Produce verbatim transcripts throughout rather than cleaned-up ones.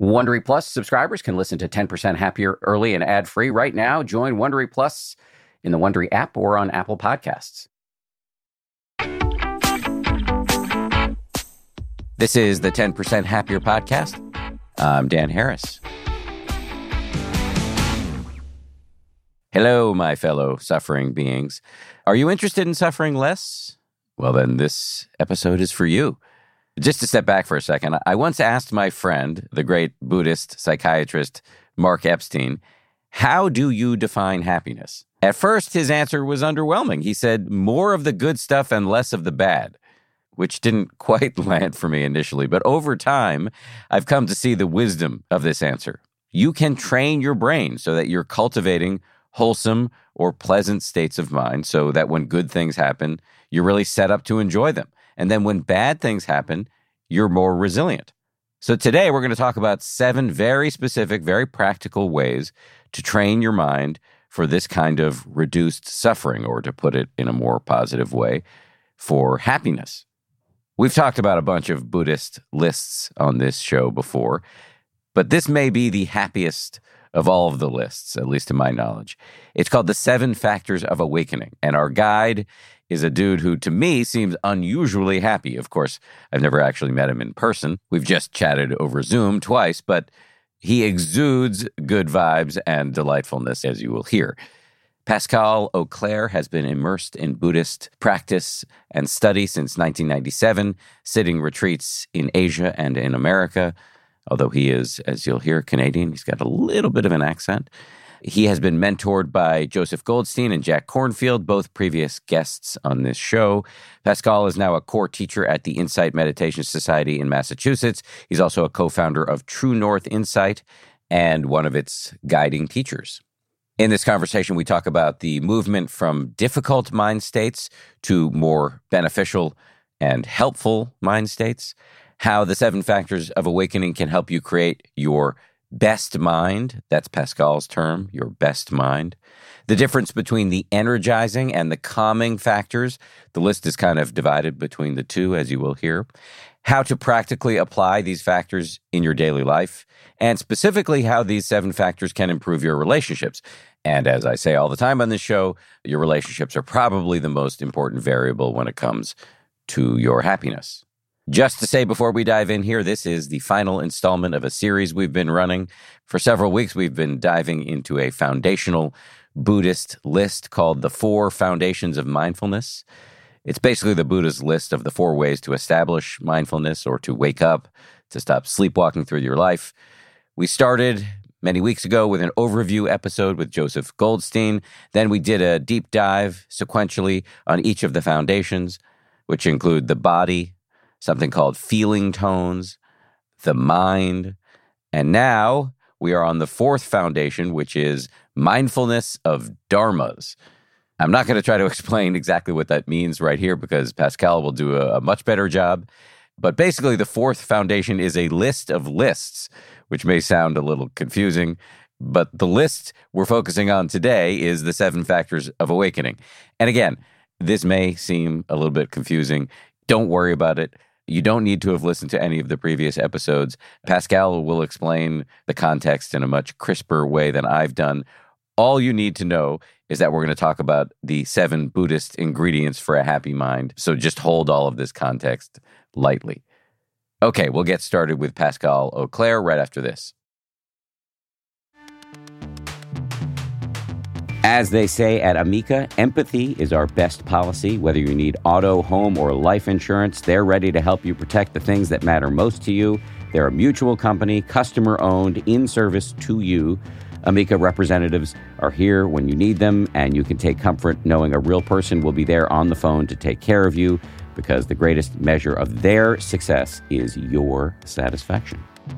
Wondery Plus subscribers can listen to ten percent Happier early and ad-free right now. Join Wondery Plus in the Wondery app or on Apple Podcasts. This is the ten percent Happier podcast. I'm Dan Harris. Hello, my fellow suffering beings. Are you interested in suffering less? Well, then this episode is for you. Just to step back for a second, I once asked my friend, the great Buddhist psychiatrist Mark Epstein, how do you define happiness? At first, his answer was underwhelming. He said, more of the good stuff and less of the bad, which didn't quite land for me initially. But over time, I've come to see the wisdom of this answer. You can train your brain so that you're cultivating wholesome or pleasant states of mind so that when good things happen, you're really set up to enjoy them. And then when bad things happen, you're more resilient. So today we're going to talk about seven very specific, very practical ways to train your mind for this kind of reduced suffering, or to put it in a more positive way, for happiness. We've talked about a bunch of Buddhist lists on this show before, but this may be the happiest of all of the lists, at least to my knowledge. It's called The Seven Factors of Awakening, and our guide is a dude who, to me, seems unusually happy. Of course, I've never actually met him in person. We've just chatted over Zoom twice, but he exudes good vibes and delightfulness, as you will hear. Pascal Auclair has been immersed in Buddhist practice and study since nineteen ninety-seven, sitting retreats in Asia and in America. Although he is, as you'll hear, Canadian, he's got a little bit of an accent. He has been mentored by Joseph Goldstein and Jack Kornfield, both previous guests on this show. Pascal is now a core teacher at the Insight Meditation Society in Massachusetts. He's also a co-founder of True North Insight and one of its guiding teachers. In this conversation, we talk about the movement from difficult mind states to more beneficial and helpful mind states, how the seven factors of awakening can help you create your best mind. That's Pascal's term, your best mind. The difference between the energizing and the calming factors. The list is kind of divided between the two, as you will hear. How to practically apply these factors in your daily life, and specifically how these seven factors can improve your relationships. And as I say all the time on this show, your relationships are probably the most important variable when it comes to your happiness. Just to say before we dive in here, this is the final installment of a series we've been running. For several weeks, we've been diving into a foundational Buddhist list called the Four Foundations of Mindfulness. It's basically the Buddha's list of the four ways to establish mindfulness, or to wake up, to stop sleepwalking through your life. We started many weeks ago with an overview episode with Joseph Goldstein. Then we did a deep dive sequentially on each of the foundations, which include the body, something called feeling tones, the mind, and now we are on the fourth foundation, which is mindfulness of dharmas. I'm not going to try to explain exactly what that means right here because Pascal will do a, a much better job. But basically, the fourth foundation is a list of lists, which may sound a little confusing, but the list we're focusing on today is the seven factors of awakening. And again, this may seem a little bit confusing. Don't worry about it. You don't need to have listened to any of the previous episodes. Pascal will explain the context in a much crisper way than I've done. All you need to know is that we're going to talk about the seven Buddhist ingredients for a happy mind. So just hold all of this context lightly. Okay, we'll get started with Pascal Auclair right after this. As they say at Amica, empathy is our best policy. Whether you need auto, home, or life insurance, they're ready to help you protect the things that matter most to you. They're a mutual company, customer-owned, in service to you. Amica representatives are here when you need them, and you can take comfort knowing a real person will be there on the phone to take care of you, because the greatest measure of their success is your satisfaction.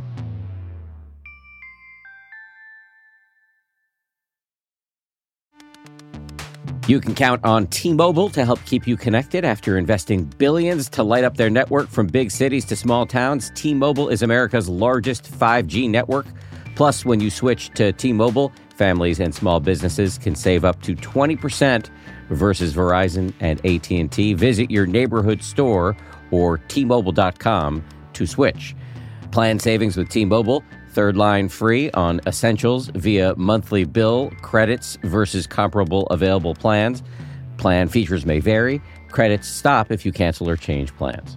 You can count on T-Mobile to help keep you connected. After investing billions to light up their network from big cities to small towns, T-Mobile is America's largest five G network. Plus, when you switch to T-Mobile, families and small businesses can save up to twenty percent versus Verizon and A T and T. Visit your neighborhood store or T Mobile dot com to switch. Plan savings with T-Mobile. Third line free on Essentials via monthly bill, credits versus comparable available plans. Plan features may vary. Credits stop if you cancel or change plans.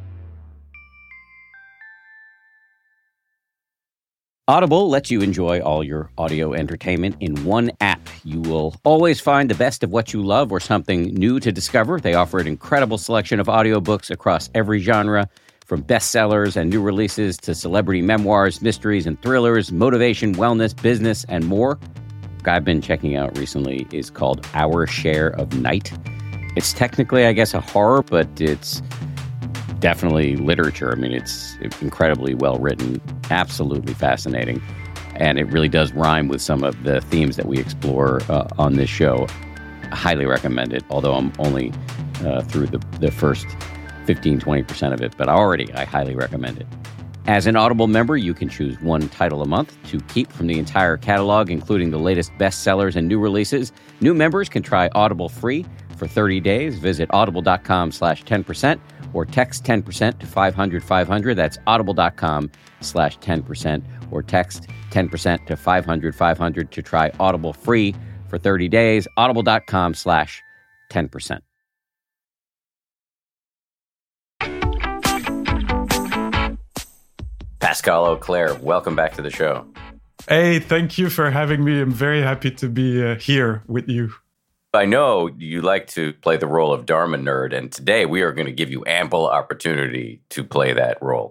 Audible lets you enjoy all your audio entertainment in one app. You will always find the best of what you love or something new to discover. They offer an incredible selection of audiobooks across every genre, from bestsellers and new releases to celebrity memoirs, mysteries and thrillers, motivation, wellness, business, and more. What I've been checking out recently is called Our Share of Night. It's technically, I guess, a horror, but it's definitely literature. I mean, it's incredibly well written, absolutely fascinating, and it really does rhyme with some of the themes that we explore uh, on this show. I highly recommend it, although I'm only uh, through the, the first fifteen, twenty percent of it, but already I highly recommend it. As an Audible member, you can choose one title a month to keep from the entire catalog, including the latest bestsellers and new releases. New members can try Audible free for thirty days. Visit audible.com slash 10% or text ten percent to five hundred five hundred. That's audible.com slash 10% or text ten percent to five hundred five hundred to try Audible free for thirty days. Audible.com slash 10%. Pascal Auclair, welcome back to the show. Hey, thank you for having me. I'm very happy to be uh, here with you. I know you like to play the role of Dharma nerd, and today we are going to give you ample opportunity to play that role.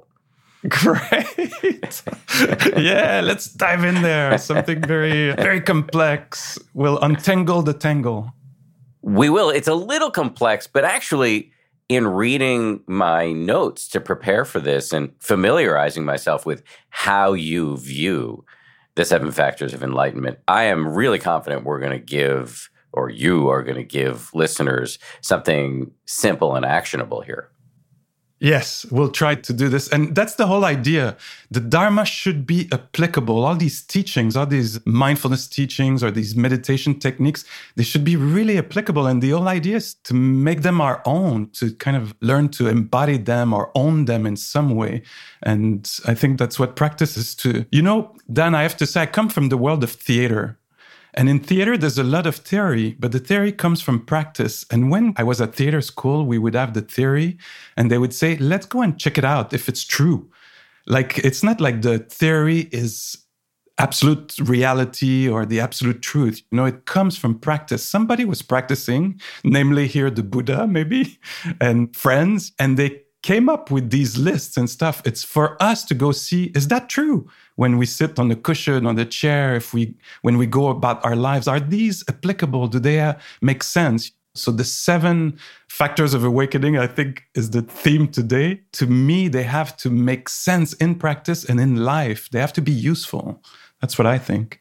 Great. Yeah, let's dive in there. Something very, very complex. We'll untangle the tangle. We will. It's a little complex, but actually, in reading my notes to prepare for this and familiarizing myself with how you view the seven factors of enlightenment, I am really confident we're going to give, or you are going to give listeners something simple and actionable here. Yes, we'll try to do this. And that's the whole idea. The Dharma should be applicable. All these teachings, all these mindfulness teachings or these meditation techniques, they should be really applicable. And the whole idea is to make them our own, to kind of learn to embody them or own them in some way. And I think that's what practice is too. You know, Dan, I have to say, I come from the world of theater. And in theater, there's a lot of theory, but the theory comes from practice. And when I was at theater school, we would have the theory and they would say, let's go and check it out if it's true. Like, it's not like the theory is absolute reality or the absolute truth. You know, it comes from practice. Somebody was practicing, namely here the Buddha, maybe, and friends, and they came up with these lists and stuff. It's for us to go see, is that true? When we sit on the cushion, on the chair, if we, when we go about our lives, are these applicable? Do they uh, make sense? So the seven factors of awakening, I think, is the theme today. To me, they have to make sense in practice and in life. They have to be useful. That's what I think.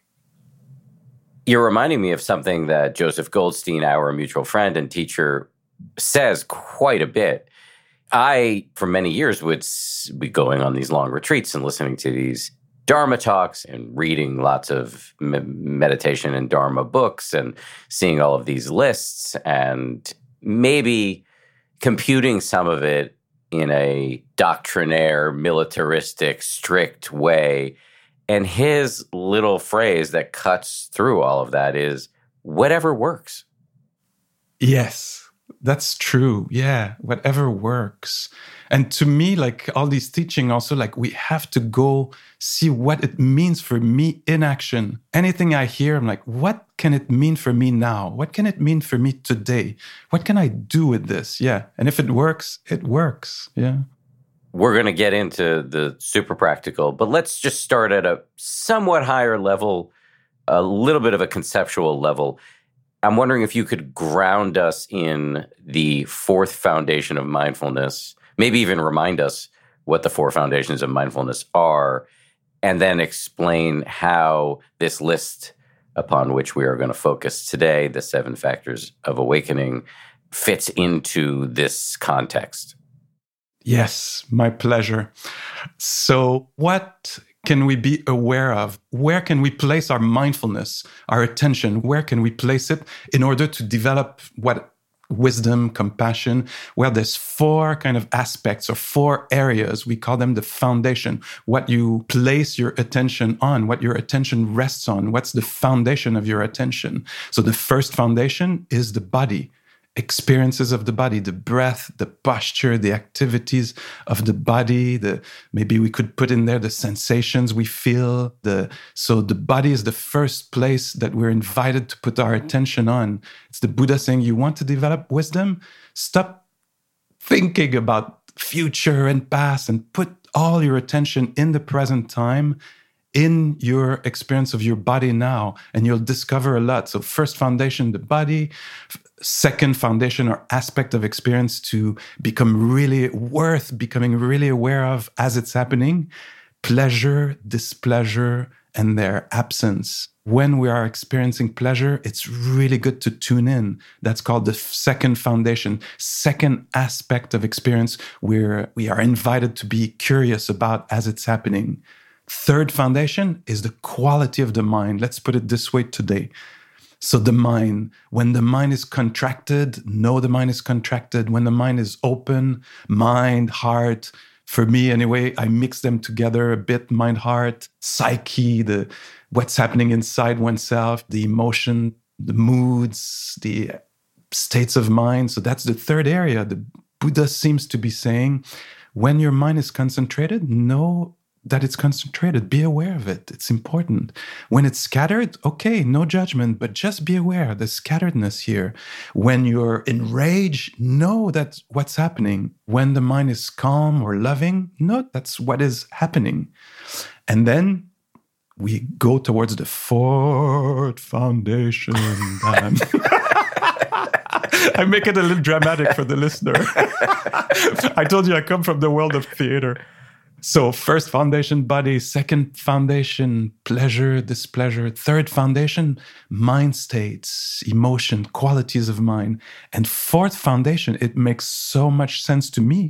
You're reminding me of something that Joseph Goldstein, our mutual friend and teacher, says quite a bit. I, for many years, would be going on these long retreats and listening to these Dharma talks and reading lots of me- meditation and Dharma books and seeing all of these lists and maybe computing some of it in a doctrinaire, militaristic, strict way. And his little phrase that cuts through all of that is, whatever works. Yes. That's true. Yeah. Whatever works. And to me, like all these teaching also, like we have to go see what it means for me in action. Anything I hear, I'm like, what can it mean for me now? What can it mean for me today? What can I do with this? Yeah. And if it works, it works. Yeah. We're going to get into the super practical, but let's just start at a somewhat higher level, a little bit of a conceptual level. I'm wondering if you could ground us in the fourth foundation of mindfulness, maybe even remind us what the four foundations of mindfulness are, and then explain how this list upon which we are going to focus today, the seven factors of awakening, fits into this context. Yes, my pleasure. So what can we be aware of? Where can we place our mindfulness, our attention? Where can we place it in order to develop what wisdom, compassion. Well, there's four kind of aspects or four areas. We call them the foundation. What you place your attention on, what your attention rests on, what's the foundation of your attention. So the first foundation is the body. Experiences of the body, the breath, the posture, the activities of the body, the maybe we could put in there the sensations we feel. The so the body is the first place that we're invited to put our attention on. It's the Buddha saying, you want to develop wisdom? Stop thinking about future and past and put all your attention in the present time, in your experience of your body now, and you'll discover a lot. So first foundation, the body. Second foundation or aspect of experience to become really worth becoming really aware of as it's happening, pleasure, displeasure, and their absence. When we are experiencing pleasure, it's really good to tune in. That's called the second foundation, second aspect of experience where we are invited to be curious about as it's happening. Third foundation is the quality of the mind. Let's put it this way today. So the mind, when the mind is contracted, know the mind is contracted. When the mind is open, mind, heart, for me anyway, I mix them together a bit, mind, heart, psyche, the what's happening inside oneself, the emotion, the moods, the states of mind. So that's the third area. The Buddha seems to be saying, when your mind is concentrated, know that it's concentrated. Be aware of it. It's important. When it's scattered, okay, no judgment, but just be aware of the scatteredness here. When you're enraged, know that's what's happening. When the mind is calm or loving, know that's what is happening. And then we go towards the fourth foundation. I make it a little dramatic for the listener. I told you I come from the world of theater. So first foundation, body. Second foundation, pleasure, displeasure. Third foundation, mind states, emotion, qualities of mind. And fourth foundation, it makes so much sense to me.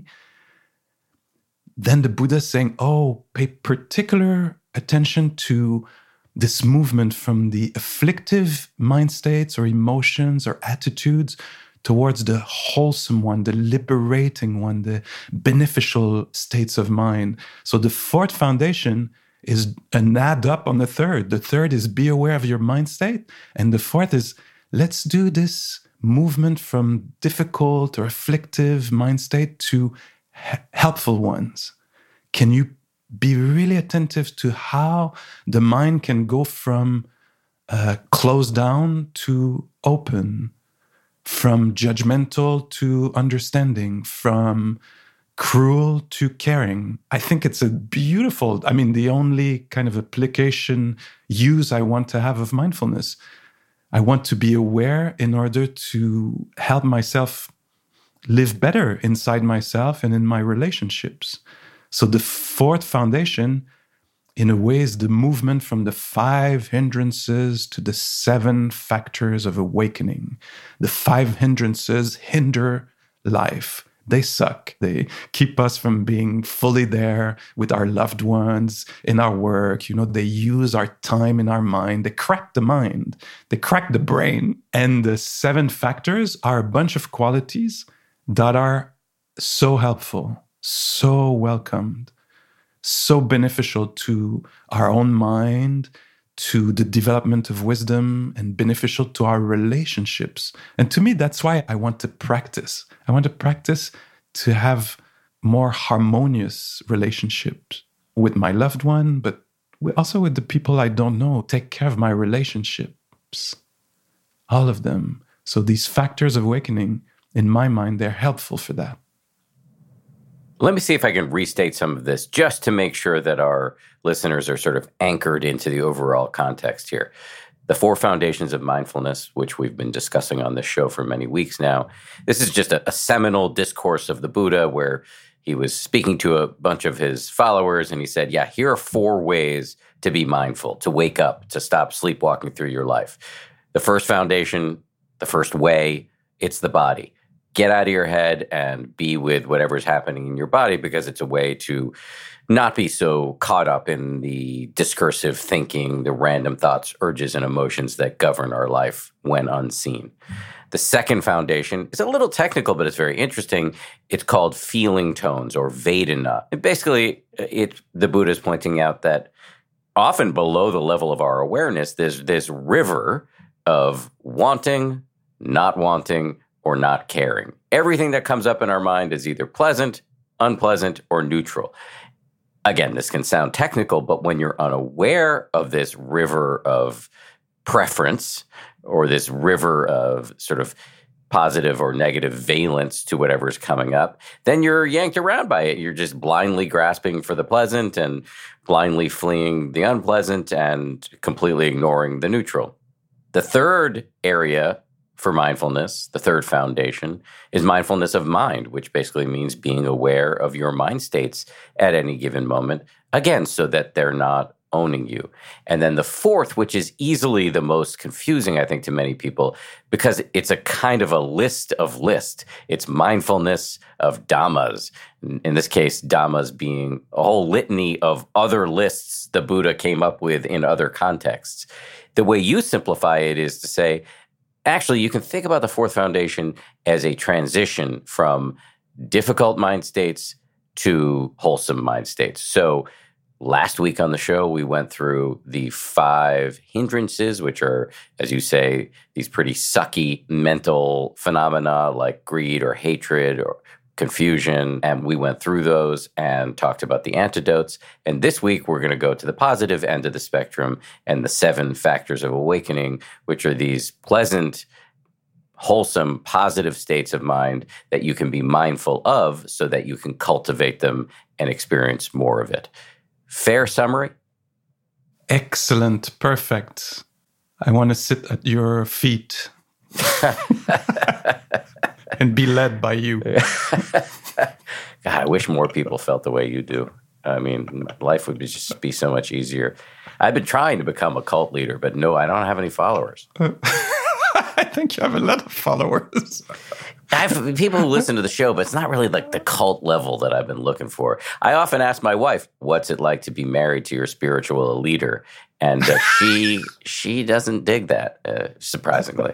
Then the Buddha is saying, oh, pay particular attention to this movement from the afflictive mind states or emotions or attitudes towards the wholesome one, the liberating one, the beneficial states of mind. So the fourth foundation is an add up on the third. The third is be aware of your mind state. And the fourth is let's do this movement from difficult or afflictive mind state to h- helpful ones. Can you be really attentive to how the mind can go from uh, closed down to open, from judgmental to understanding, from cruel to caring? I think it's a beautiful, I mean, the only kind of application use I want to have of mindfulness. I want to be aware in order to help myself live better inside myself and in my relationships. So the fourth foundation, in a way, is the movement from the five hindrances to the seven factors of awakening. The five hindrances hinder life. They suck. They keep us from being fully there with our loved ones, in our work. You know, they use our time in our mind. They crack the mind. They crack the brain. And the seven factors are a bunch of qualities that are so helpful, so welcomed, so beneficial to our own mind, to the development of wisdom, and beneficial to our relationships. And to me, that's why I want to practice. I want to practice to have more harmonious relationships with my loved one, but also with the people I don't know. Take care of my relationships, all of them. So these factors of awakening, in my mind, they're helpful for that. Let me see if I can restate some of this just to make sure that our listeners are sort of anchored into the overall context here. The four foundations of mindfulness, which we've been discussing on this show for many weeks now. This is just a, a seminal discourse of the Buddha where he was speaking to a bunch of his followers and he said, yeah, here are four ways to be mindful, to wake up, to stop sleepwalking through your life. The first foundation, the first way, it's the body. Get out of your head and be with whatever's happening in your body because it's a way to not be so caught up in the discursive thinking, the random thoughts, urges, and emotions that govern our life when unseen. The second foundation is a little technical, but it's very interesting. It's called feeling tones or Vedana. And basically, it, the Buddha is pointing out that often below the level of our awareness, there's this river of wanting, not wanting, or not caring. Everything that comes up in our mind is either pleasant, unpleasant, or neutral. Again, this can sound technical, but when you're unaware of this river of preference or this river of sort of positive or negative valence to whatever's coming up, then you're yanked around by it. You're just blindly grasping for the pleasant and blindly fleeing the unpleasant and completely ignoring the neutral. The third area for mindfulness, the third foundation, is mindfulness of mind, which basically means being aware of your mind states at any given moment, again, so that they're not owning you. And then the fourth, which is easily the most confusing, I think, to many people, because it's a kind of a list of lists. It's mindfulness of dhammas. In this case, dhammas being a whole litany of other lists the Buddha came up with in other contexts. The way you simplify it is to say, actually, you can think about the fourth foundation as a transition from difficult mind states to wholesome mind states. So last week on the show, we went through the five hindrances, which are, as you say, these pretty sucky mental phenomena like greed or hatred or confusion. And we went through those and talked about the antidotes. And this week, we're going to go to the positive end of the spectrum and the seven factors of awakening, which are these pleasant, wholesome, positive states of mind that you can be mindful of so that you can cultivate them and experience more of it. Fair summary? Excellent. Perfect. I want to sit at your feet and be led by you. God, I wish more people felt the way you do. I mean, life would be just be so much easier. I've been trying to become a cult leader, but no, I don't have any followers. I think you have a lot of followers. I have people who listen to the show, but it's not really like the cult level that I've been looking for. I often ask my wife, what's it like to be married to your spiritual leader? And uh, she she doesn't dig that, uh, surprisingly.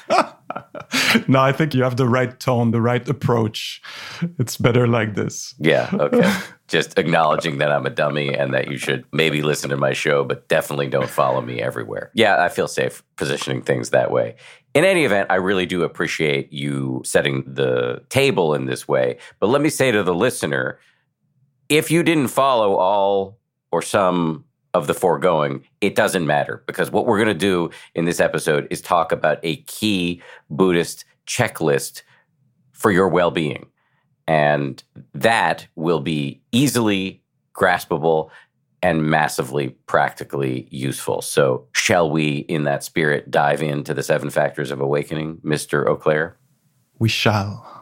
No, I think you have the right tone, the right approach. It's better like this. Yeah, okay. Just acknowledging that I'm a dummy and that you should maybe listen to my show, but definitely don't follow me everywhere. Yeah, I feel safe positioning things that way. In any event, I really do appreciate you setting the table in this way. But let me say to the listener, if you didn't follow all or some of the foregoing, it doesn't matter, because what we're going to do in this episode is talk about a key Buddhist checklist for your well-being. And that will be easily graspable and massively practically useful. So shall we, in that spirit, dive into the seven factors of awakening, Mister Auclair? We shall.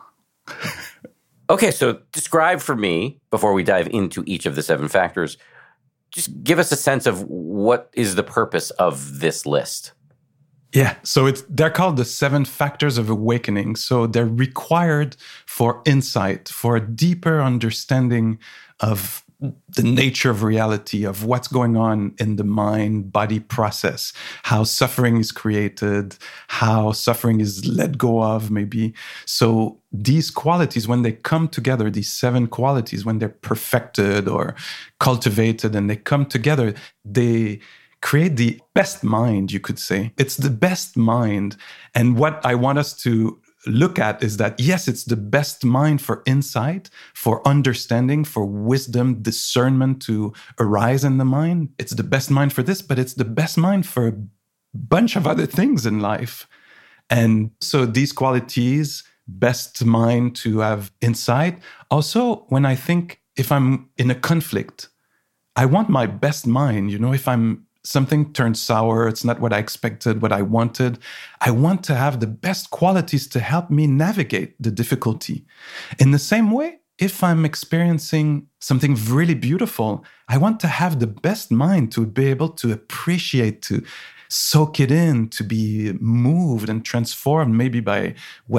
Okay, so describe for me, before we dive into each of the seven factors, just give us a sense of what is the purpose of this list. Yeah, so it's they're called the seven factors of awakening. So they're required for insight, for a deeper understanding of the nature of reality, of what's going on in the mind-body process, how suffering is created, how suffering is let go of, maybe. So these qualities, when they come together, these seven qualities, when they're perfected or cultivated and they come together, they create the best mind, you could say. It's the best mind. And what I want us to look at is that, yes, it's the best mind for insight, for understanding, for wisdom, discernment to arise in the mind. It's the best mind for this, but it's the best mind for a bunch of other things in life. And so these qualities, best mind to have insight. Also, when I think if I'm in a conflict, I want my best mind, you know, if I'm something turns sour, it's not what I expected, what I wanted. I want to have the best qualities to help me navigate the difficulty. In the same way, if I'm experiencing something really beautiful, I want to have the best mind to be able to appreciate, to soak it in, to be moved and transformed maybe by what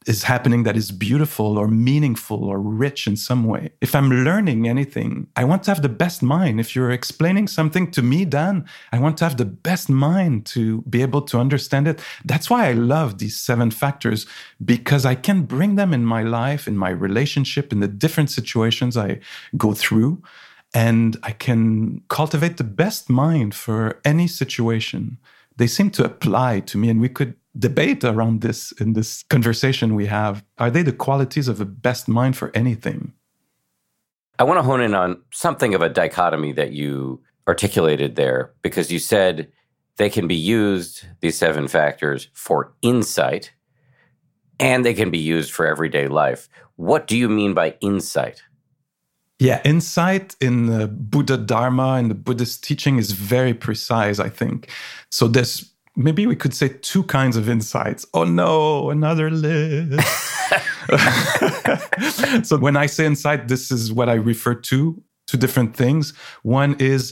is happening that is beautiful or meaningful or rich in some way. If I'm learning anything, I want to have the best mind. If you're explaining something to me, Dan, I want to have the best mind to be able to understand it. That's why I love these seven factors, because I can bring them in my life, in my relationship, in the different situations I go through, and I can cultivate the best mind for any situation. They seem to apply to me, and we could debate around this in this conversation we have. Are they the qualities of a best mind for anything? I want to hone in on something of a dichotomy that you articulated there, because you said they can be used, these seven factors, for insight, and they can be used for everyday life. What do you mean by insight? Yeah, insight in the Buddha Dharma and the Buddhist teaching is very precise, I think. So there's maybe we could say two kinds of insights. Oh no, another list. So when I say insight, this is what I refer to, two different things. One is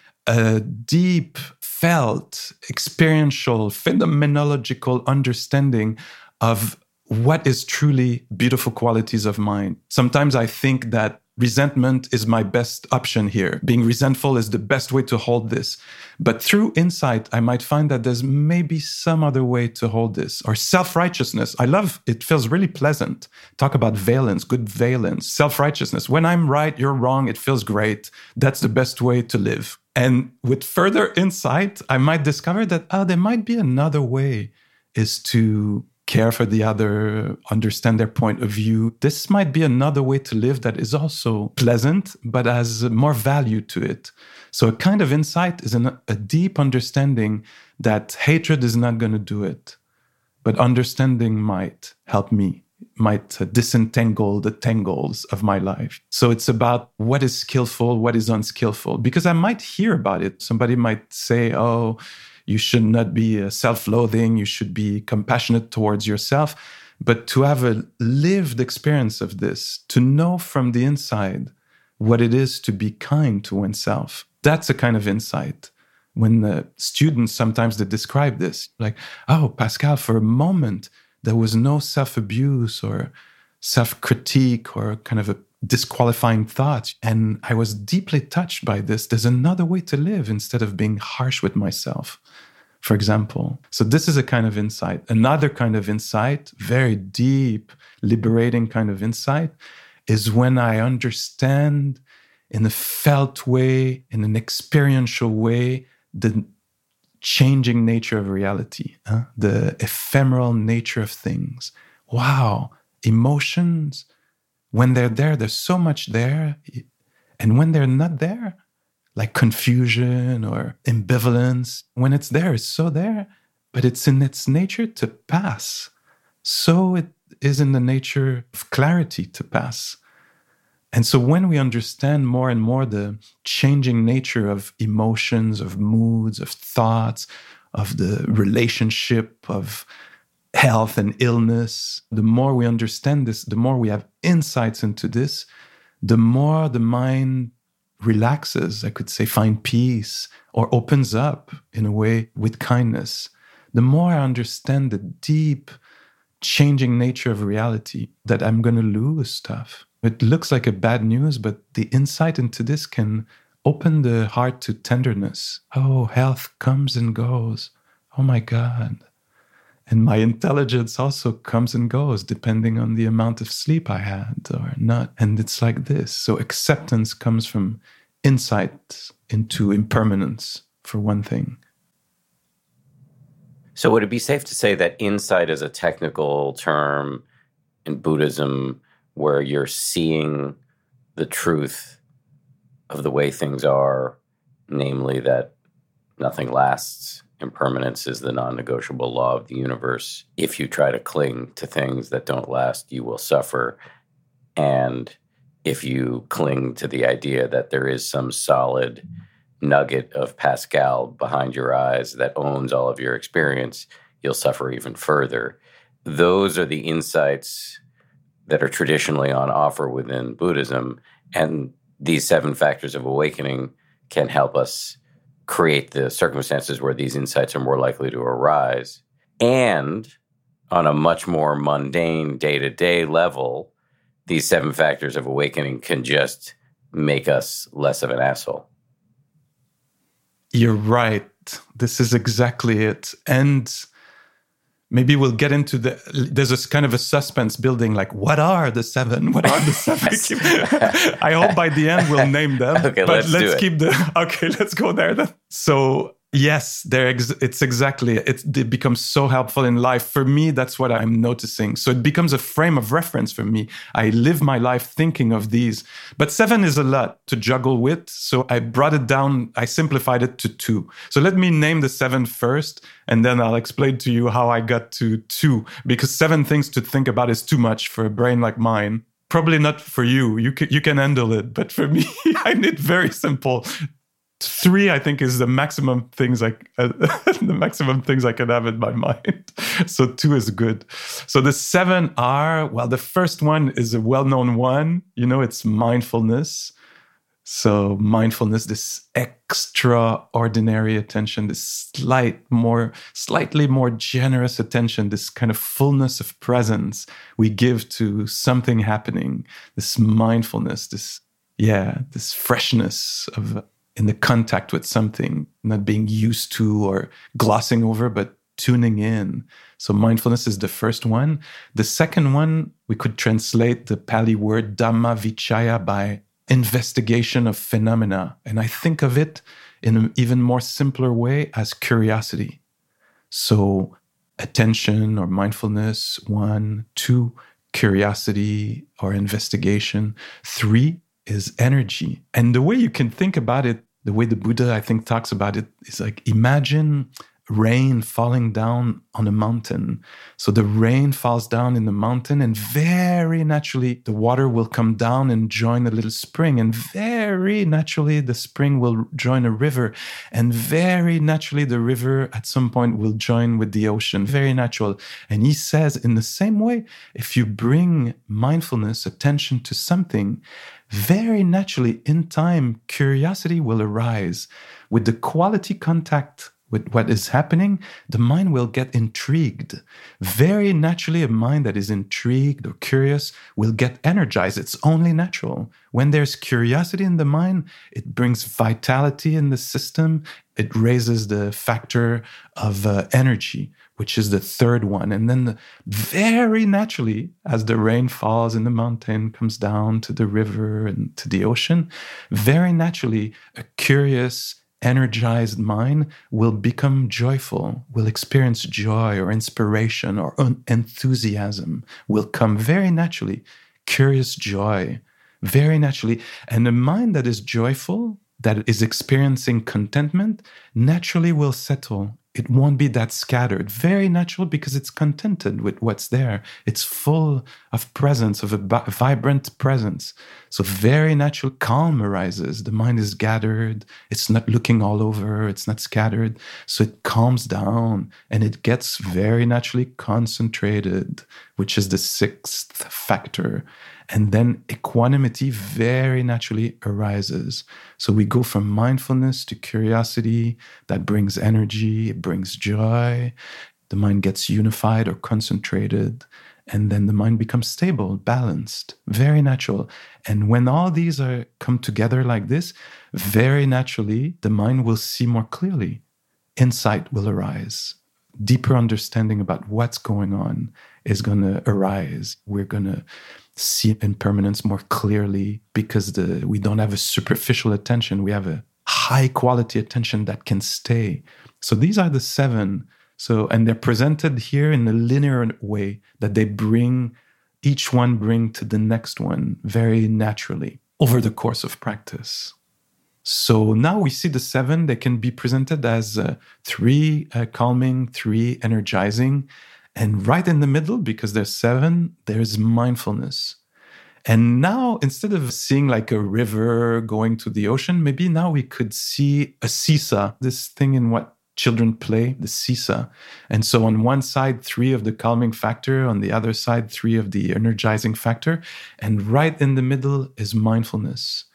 a deep, felt, experiential, phenomenological understanding of what is truly beautiful qualities of mind. Sometimes I think that resentment is my best option here. Being resentful is the best way to hold this. But through insight, I might find that there's maybe some other way to hold this. Or self-righteousness. I love, it feels really pleasant. Talk about valence, good valence, self-righteousness. When I'm right, you're wrong, it feels great. That's the best way to live. And with further insight, I might discover that, oh, there might be another way, is to care for the other, understand their point of view. This might be another way to live that is also pleasant, but has more value to it. So a kind of insight is an, a deep understanding that hatred is not going to do it, but understanding might help me, might uh, disentangle the tangles of my life. So it's about what is skillful, what is unskillful, because I might hear about it. Somebody might say, oh, you should not be uh, self-loathing, you should be compassionate towards yourself. But to have a lived experience of this, to know from the inside what it is to be kind to oneself, that's a kind of insight. When the students, sometimes they describe this, like, oh, Pascal, for a moment, there was no self-abuse or self-critique or kind of a disqualifying thought. And I was deeply touched by this. There's another way to live instead of being harsh with myself, for example. So this is a kind of insight. Another kind of insight, very deep, liberating kind of insight, is when I understand in a felt way, in an experiential way, the changing nature of reality, huh? The ephemeral nature of things. Wow, emotions, when they're there, there's so much there. And when they're not there, like confusion or ambivalence, when it's there, it's so there, but it's in its nature to pass. So it is in the nature of clarity to pass. And so when we understand more and more the changing nature of emotions, of moods, of thoughts, of the relationship, of health and illness, the more we understand this, the more we have insights into this, the more the mind relaxes, I could say, find peace, or opens up in a way with kindness. The more I understand the deep changing nature of reality, that I'm going to lose stuff. It looks like a bad news, but the insight into this can open the heart to tenderness. Oh, health comes and goes. Oh my God. And my intelligence also comes and goes depending on the amount of sleep I had or not. And it's like this. So acceptance comes from insight into impermanence, for one thing. So would it be safe to say that insight is a technical term in Buddhism where you're seeing the truth of the way things are, namely that nothing lasts? Impermanence is the non-negotiable law of the universe. If you try to cling to things that don't last, you will suffer. And if you cling to the idea that there is some solid nugget of Pascal behind your eyes that owns all of your experience, you'll suffer even further. Those are the insights that are traditionally on offer within Buddhism. And these seven factors of awakening can help us create the circumstances where these insights are more likely to arise. And on a much more mundane day-to-day level, these seven factors of awakening can just make us less of an asshole. You're right. This is exactly it. And maybe we'll get into the, there's this kind of a suspense building, like, what are the seven? What are the seven? I hope by the end we'll name them. Okay, but let's, let's do it. keep the, okay, let's go there then. So yes, there ex- it's exactly, it, it becomes so helpful in life. For me, that's what I'm noticing. So it becomes a frame of reference for me. I live my life thinking of these. But seven is a lot to juggle with. So I brought it down, I simplified it to two. So let me name the seven first, and then I'll explain to you how I got to two. Because seven things to think about is too much for a brain like mine. Probably not for you. You can, you can handle it. But for me, I need very simple. Three, I think, is the maximum things I uh, the maximum things I can have in my mind. So two is good. So the seven are, well, the first one is a well-known one. You know, it's mindfulness. So mindfulness, this extraordinary attention, this slight more, slightly more generous attention, this kind of fullness of presence we give to something happening. This mindfulness, this yeah, this freshness of. In the contact with something, not being used to or glossing over, but tuning in. So mindfulness is the first one. The second one, we could translate the Pali word Dhamma Vichaya by investigation of phenomena. And I think of it in an even more simpler way as curiosity. So attention or mindfulness, one, two, curiosity or investigation, three, is energy. And the way you can think about it, the way the Buddha, I think, talks about it is like, imagine rain falling down on a mountain. So the rain falls down in the mountain, and very naturally, the water will come down and join a little spring. And very naturally, the spring will join a river. And very naturally, the river at some point will join with the ocean. Very natural. And he says, in the same way, if you bring mindfulness, attention to something, very naturally, in time, curiosity will arise. With the quality contact with what is happening, the mind will get intrigued. Very naturally, a mind that is intrigued or curious will get energized. It's only natural. When there's curiosity in the mind, it brings vitality in the system. It raises the factor of uh, energy, which is the third one. And then the, very naturally, as the rain falls in the mountain, comes down to the river and to the ocean, very naturally, a curious, energized mind will become joyful, will experience joy or inspiration or enthusiasm, will come very naturally, curious joy, very naturally. And a mind that is joyful, that is experiencing contentment, naturally will settle. It won't be that scattered. Very natural because it's contented with what's there. It's full of presence, of a b- vibrant presence. So very natural calm arises. The mind is gathered. It's not looking all over. It's not scattered. So it calms down and it gets very naturally concentrated, which is the sixth factor. And then equanimity very naturally arises. So we go from mindfulness to curiosity. That brings energy, it brings joy. The mind gets unified or concentrated. And then the mind becomes stable, balanced, very natural. And when all these are come together like this, very naturally, the mind will see more clearly. Insight will arise. Deeper understanding about what's going on is going to arise. We're going to see impermanence more clearly because the we don't have a superficial attention. We have a high quality attention that can stay. So these are the seven. So, and they're presented here in a linear way that they bring, each one bring to the next one very naturally over the course of practice. So now we see the seven. They can be presented as uh, three uh, calming, three energizing. And right in the middle, because there's seven, there's mindfulness. And now, instead of seeing like a river going to the ocean, maybe now we could see a seesaw, this thing in what children play, the seesaw. And so on one side, three of the calming factor, on the other side, three of the energizing factor. And right in the middle is mindfulness.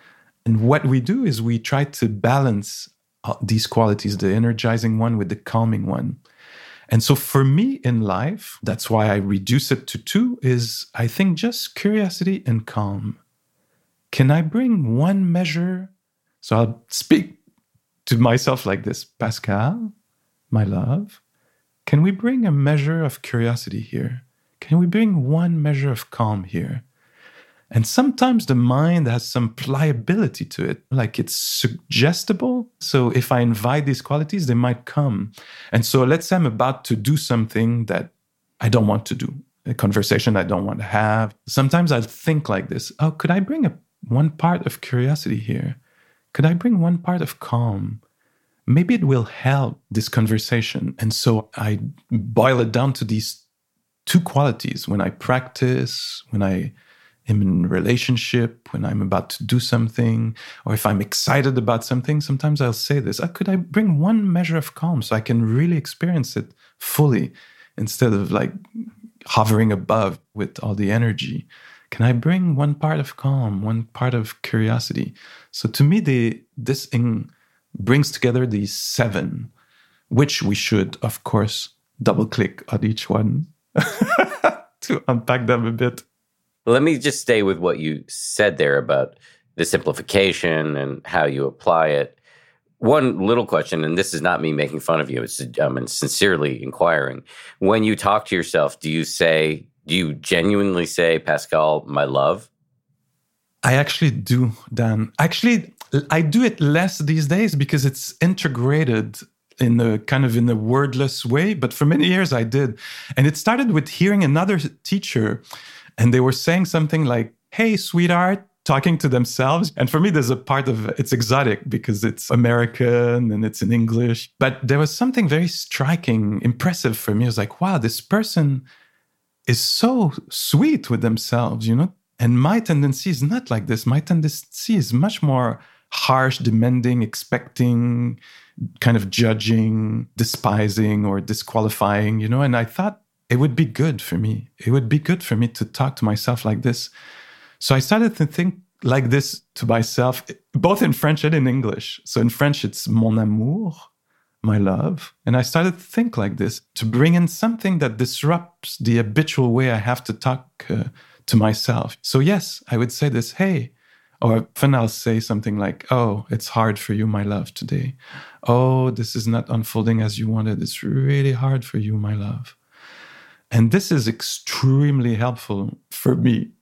And what we do is we try to balance these qualities, the energizing one with the calming one. And so for me in life, that's why I reduce it to two, is I think just curiosity and calm. Can I bring one measure? So I'll speak to myself like this: Pascal, my love, can we bring a measure of curiosity here? Can we bring one measure of calm here? And sometimes the mind has some pliability to it, like it's suggestible. So if I invite these qualities, they might come. And so let's say I'm about to do something that I don't want to do, a conversation I don't want to have. Sometimes I'll think like this: oh, could I bring a, one part of curiosity here? Could I bring one part of calm? Maybe it will help this conversation. And so I boil it down to these two qualities. When I practice, when I am in a relationship, when I'm about to do something, or if I'm excited about something, sometimes I'll say this: oh, could I bring one measure of calm so I can really experience it fully instead of like hovering above with all the energy? Can I bring one part of calm, one part of curiosity? So to me, they, this thing brings together these seven, which we should, of course, double click on each one to unpack them a bit. Let me just stay with what you said there about the simplification and how you apply it. One little question, and this is not me making fun of you, it's um, sincerely inquiring. When you talk to yourself, do you say, do you genuinely say, Pascal, my love? I actually do, Dan. Actually, I do it less these days because it's integrated in a kind of in a wordless way. But for many years I did. And it started with hearing another teacher, and they were saying something like, hey, sweetheart, talking to themselves. And for me, there's a part of it's exotic because it's American and it's in English. But there was something very striking, impressive for me. I was like, wow, this person is so sweet with themselves, you know? And my tendency is not like this. My tendency is much more harsh, demanding, expecting, kind of judging, despising, or disqualifying, you know? And I thought it would be good for me. It would be good for me to talk to myself like this. So I started to think like this to myself, both in French and in English. So in French, it's mon amour, my love. And I started to think like this to bring in something that disrupts the habitual way I have to talk uh, to myself. So yes, I would say this, hey, or often I'll say something like, oh, it's hard for you, my love, today. Oh, this is not unfolding as you wanted. It's really hard for you, my love. And this is extremely helpful for me.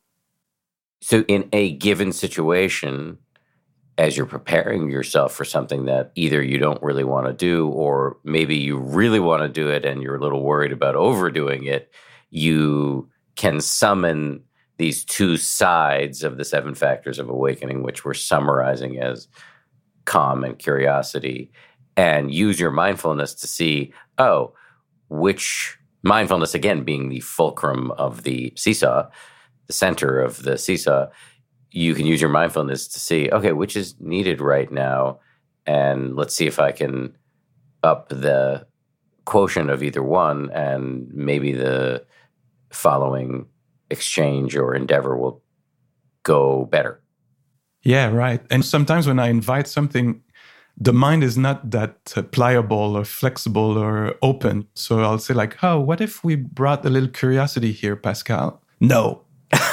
So in a given situation, as you're preparing yourself for something that either you don't really want to do, or maybe you really want to do it and you're a little worried about overdoing it, you can summon these two sides of the seven factors of awakening, which we're summarizing as calm and curiosity, and use your mindfulness to see, oh, which mindfulness, again, being the fulcrum of the seesaw, the center of the seesaw, you can use your mindfulness to see, okay, which is needed right now, and let's see if I can up the quotient of either one, and maybe the following exchange or endeavor will go better. Yeah, right. And sometimes when I invite something, the mind is not that uh, pliable or flexible or open. So I'll say like, oh, what if we brought a little curiosity here, Pascal? No.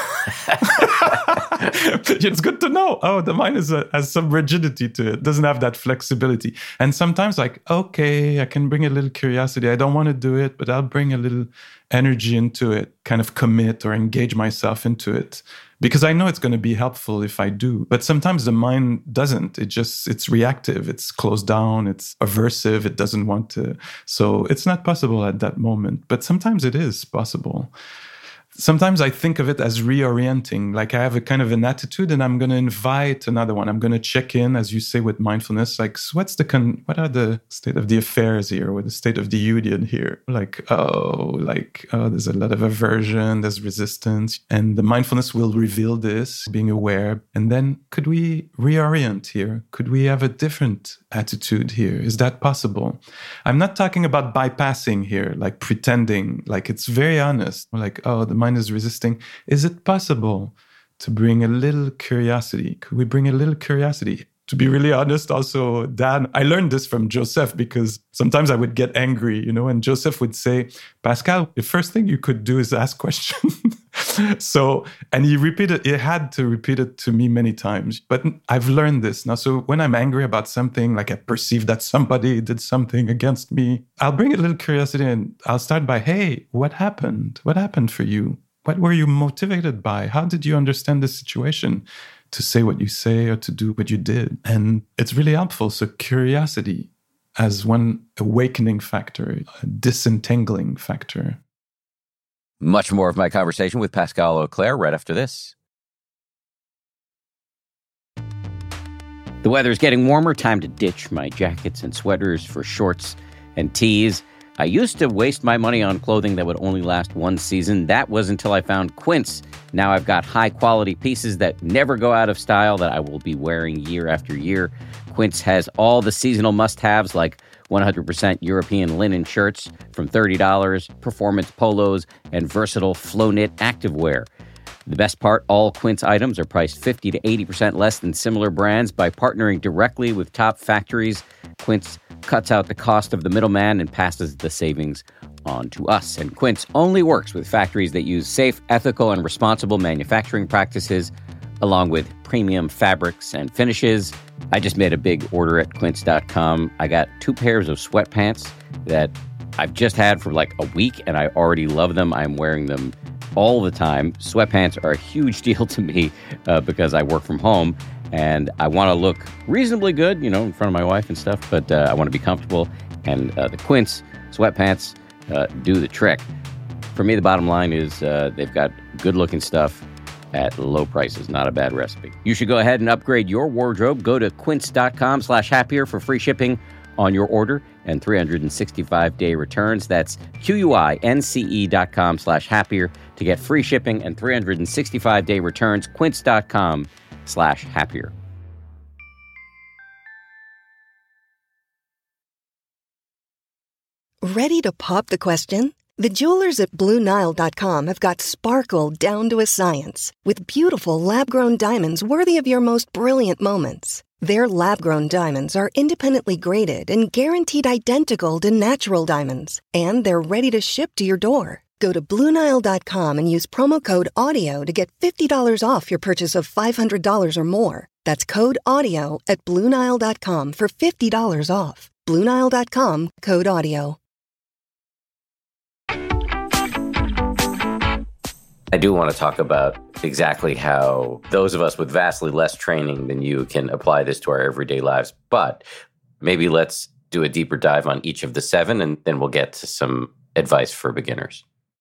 It's good to know. Oh, the mind is a, has some rigidity to it. Doesn't have that flexibility. And sometimes like, okay, I can bring a little curiosity. I don't want to do it, but I'll bring a little energy into it, kind of commit or engage myself into it. Because I know it's going to be helpful if I do. But sometimes the mind doesn't. It just, it's reactive. It's closed down. It's aversive. It doesn't want to. So it's not possible at that moment. But sometimes it is possible. Sometimes I think of it as reorienting, like I have a kind of an attitude and I'm going to invite another one. I'm going to check in, as you say, with mindfulness, like what's the con- what are the state of the affairs here, or the state of the union here? Like, oh, like, oh, there's a lot of aversion, there's resistance, and the mindfulness will reveal this, being aware. And then could we reorient here? Could we have a different attitude here? Is that possible? I'm not talking about bypassing here, like pretending, like it's very honest, like, oh, the mind is resisting. Is it possible to bring a little curiosity? Could we bring a little curiosity? To be really honest, also, Dan, I learned this from Joseph because sometimes I would get angry, you know, and Joseph would say, Pascal, the first thing you could do is ask questions. So, and he repeated, he had to repeat it to me many times. But I've learned this now. So when I'm angry about something, like I perceive that somebody did something against me, I'll bring a little curiosity and I'll start by, hey, what happened? What happened for you? What were you motivated by? How did you understand the situation to say what you say or to do what you did? And it's really helpful. So curiosity as one awakening factor, a disentangling factor. Much more of my conversation with Pascal Auclair right after this. The weather's getting warmer. Time to ditch my jackets and sweaters for shorts and tees. I used to waste my money on clothing that would only last one season. That was until I found Quince. Now I've got high-quality pieces that never go out of style that I will be wearing year after year. Quince has all the seasonal must-haves like one hundred percent European linen shirts from thirty dollars, performance polos, and versatile flow-knit activewear. The best part, all Quince items are priced fifty to eighty percent less than similar brands. By partnering directly with top factories, Quince cuts out the cost of the middleman and passes the savings on to us. And Quince only works with factories that use safe, ethical, and responsible manufacturing practices, along with premium fabrics and finishes. I just made a big order at quince dot com. I got two pairs of sweatpants that I've just had for like a week, and I already love them. I'm wearing them all the time. Sweatpants are a huge deal to me uh, because I work from home, and I want to look reasonably good, you know, in front of my wife and stuff, but uh, I want to be comfortable, and uh, the Quince sweatpants uh, do the trick. For me, the bottom line is uh, they've got good-looking stuff at low prices. Not a bad recipe. You should go ahead and upgrade your wardrobe. Go to quince.com slash happier for free shipping on your order and three hundred sixty-five day returns. That's Q-U-I-N-C-E dot com slash happier to get free shipping and three hundred sixty-five day returns. Quince.com slash happier. Ready to pop the question? The jewelers at Blue Nile dot com have got sparkle down to a science with beautiful lab-grown diamonds worthy of your most brilliant moments. Their lab-grown diamonds are independently graded and guaranteed identical to natural diamonds, and they're ready to ship to your door. Go to Blue Nile dot com and use promo code AUDIO to get fifty dollars off your purchase of five hundred dollars or more. That's code AUDIO at Blue Nile dot com for fifty dollars off. Blue Nile dot com, code AUDIO. I do want to talk about exactly how those of us with vastly less training than you can apply this to our everyday lives. But maybe let's do a deeper dive on each of the seven, and then we'll get to some advice for beginners.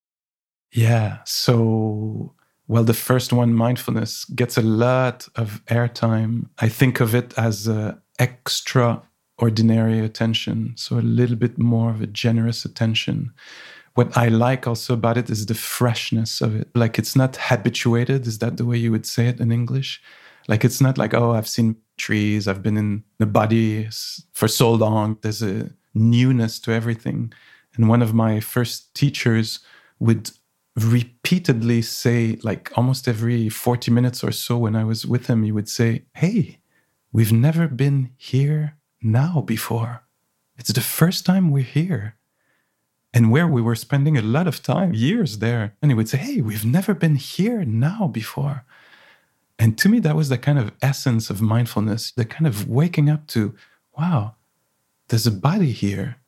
Yeah. So, well, the first one, mindfulness, gets a lot of airtime. I think of it as a extraordinary attention. So a little bit more of a generous attention. What I like also about it is the freshness of it. Like, it's not habituated. Is that the way you would say it in English? Like, it's not like, oh, I've seen trees, I've been in the body for so long. There's a newness to everything. And one of my first teachers would repeatedly say, like almost every forty minutes or so when I was with him, he would say, hey, we've never been here now before. It's the first time we're here. And where we were spending a lot of time, years there. And he would say, hey, we've never been here now before. And to me, that was the kind of essence of mindfulness, the kind of waking up to, wow, there's a body here.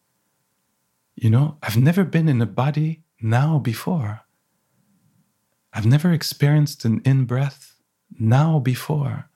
You know, I've never been in a body now before. I've never experienced an in-breath now before.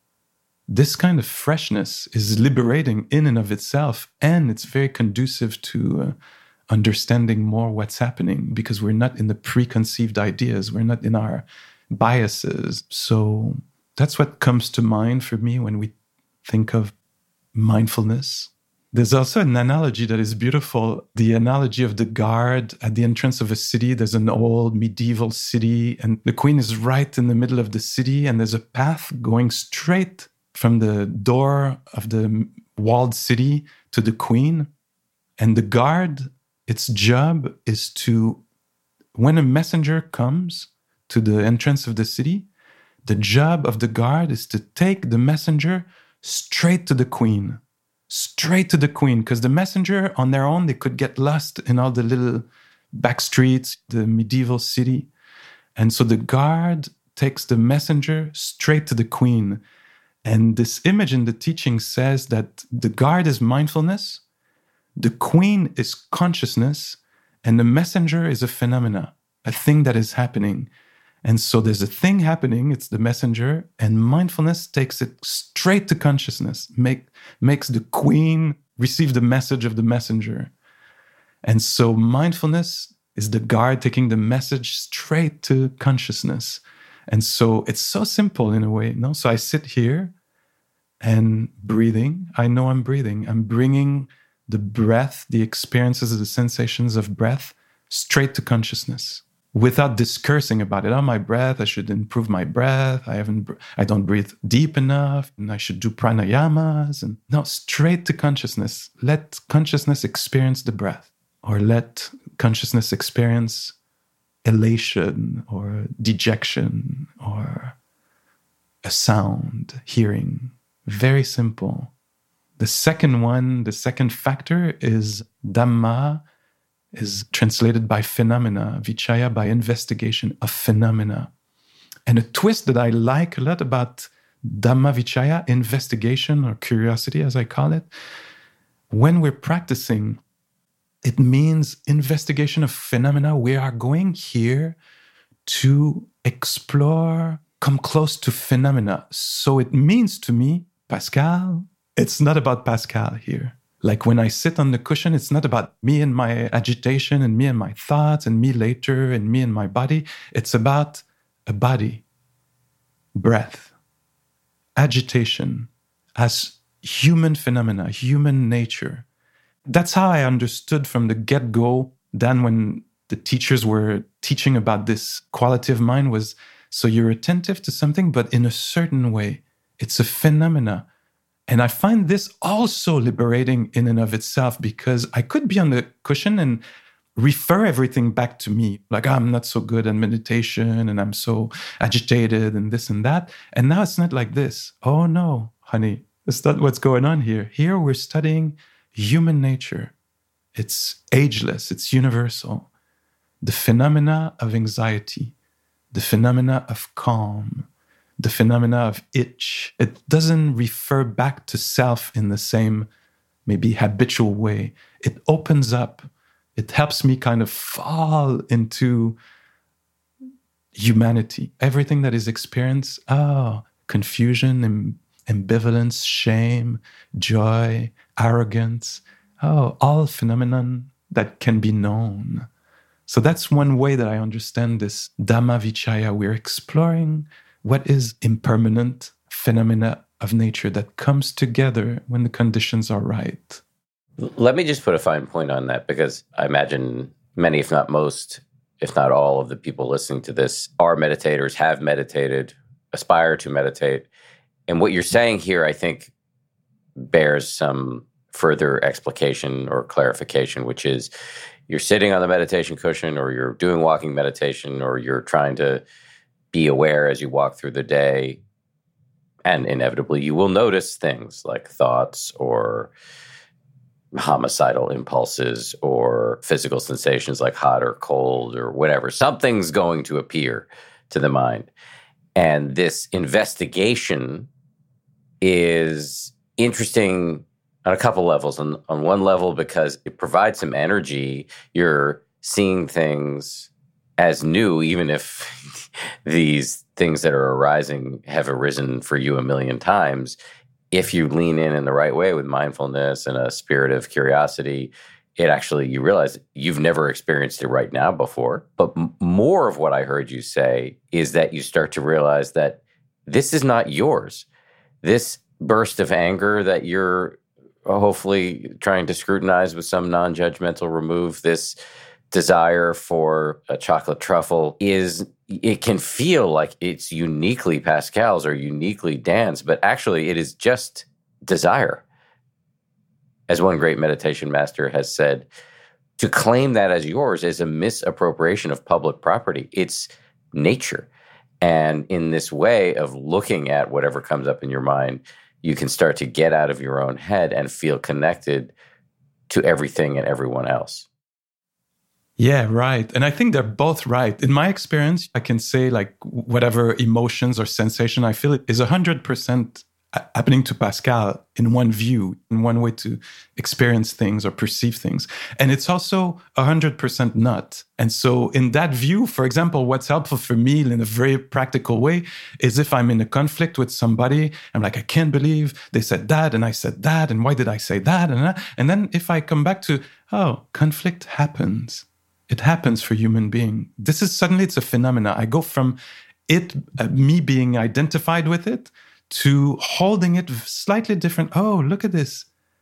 This kind of freshness is liberating in and of itself, and it's very conducive to uh, understanding more what's happening, because we're not in the preconceived ideas, we're not in our biases. So that's what comes to mind for me when we think of mindfulness. There's also an analogy that is beautiful, the analogy of the guard at the entrance of a city. There's an old medieval city, and the queen is right in the middle of the city, and there's a path going straight from the door of the walled city to the queen. And the guard, its job is to, when a messenger comes to the entrance of the city, the job of the guard is to take the messenger straight to the queen, straight to the queen, because the messenger on their own, they could get lost in all the little back streets, the medieval city. And so the guard takes the messenger straight to the queen. And this image in the teaching says that the guard is mindfulness, the queen is consciousness, and the messenger is a phenomena, a thing that is happening. And so there's a thing happening, it's the messenger, and mindfulness takes it straight to consciousness, make, makes the queen receive the message of the messenger. And so mindfulness is the guard taking the message straight to consciousness. And so it's so simple in a way, no? So I sit here and breathing. I know I'm breathing. I'm bringing the breath, the experiences, the sensations of breath straight to consciousness without discoursing about it. Oh, my breath, I should improve my breath. I haven't, I don't breathe deep enough and I should do pranayamas. And no, straight to consciousness. Let consciousness experience the breath, or let consciousness experience elation or dejection or a sound, hearing. Very simple. The second one, the second factor is Dhamma, is translated by phenomena, Vichaya by investigation of phenomena. And a twist that I like a lot about Dhamma Vichaya, investigation or curiosity as I call it, when we're practicing, it means investigation of phenomena. We are going here to explore, come close to phenomena. So it means to me, Pascal, it's not about Pascal here. Like when I sit on the cushion, it's not about me and my agitation and me and my thoughts and me later and me and my body. It's about a body, breath, agitation as human phenomena, human nature. That's how I understood from the get-go, Dan, when the teachers were teaching about this quality of mind was, so you're attentive to something, but in a certain way. It's a phenomena. And I find this also liberating in and of itself, because I could be on the cushion and refer everything back to me. Like, oh, I'm not so good at meditation and I'm so agitated and this and that. And now it's not like this. Oh no, honey, that's not what's going on here. Here we're studying human nature. It's ageless, it's universal. The phenomena of anxiety, the phenomena of calm, the phenomena of itch. It doesn't refer back to self in the same, maybe habitual way. It opens up. It helps me kind of fall into humanity. Everything that is experienced, oh, confusion, am- ambivalence, shame, joy, arrogance, oh, all phenomenon that can be known. So that's one way that I understand this Dhamma Vichaya. We're exploring what is impermanent phenomena of nature that comes together when the conditions are right. Let me just put a fine point on that, because I imagine many, if not most, if not all of the people listening to this are meditators, have meditated, aspire to meditate. And what you're saying here, I think, bears some further explication or clarification, which is you're sitting on the meditation cushion, or you're doing walking meditation, or you're trying to be aware as you walk through the day. And inevitably, you will notice things like thoughts or homicidal impulses or physical sensations like hot or cold or whatever. Something's going to appear to the mind. And this investigation is interesting on a couple levels. On, on one level, because it provides some energy. You're seeing things as new, even if these things that are arising have arisen for you a million times. If you lean in in the right way with mindfulness and a spirit of curiosity, it actually, you realize you've never experienced it right now before. But m- more of what I heard you say is that you start to realize that this is not yours. This burst of anger that you're hopefully trying to scrutinize with some non-judgmental remove, this desire for a chocolate truffle, is, it can feel like it's uniquely Pascal's or uniquely Dan's, but actually it is just desire. As one great meditation master has said, to claim that as yours is a misappropriation of public property. It's nature. And in this way of looking at whatever comes up in your mind, you can start to get out of your own head and feel connected to everything and everyone else. Yeah, right. And I think they're both right. In my experience, I can say like whatever emotions or sensation I feel is one hundred percent happening to Pascal in one view, in one way to experience things or perceive things. And it's also one hundred percent not. And so in that view, for example, what's helpful for me in a very practical way is if I'm in a conflict with somebody, I'm like, I can't believe they said that and I said that, and why did I say that? And, that? And then if I come back to, oh, conflict happens. It happens for human being. This is suddenly, it's a phenomena. I go from it, uh, me being identified with it, to holding it slightly different. Oh, look at this.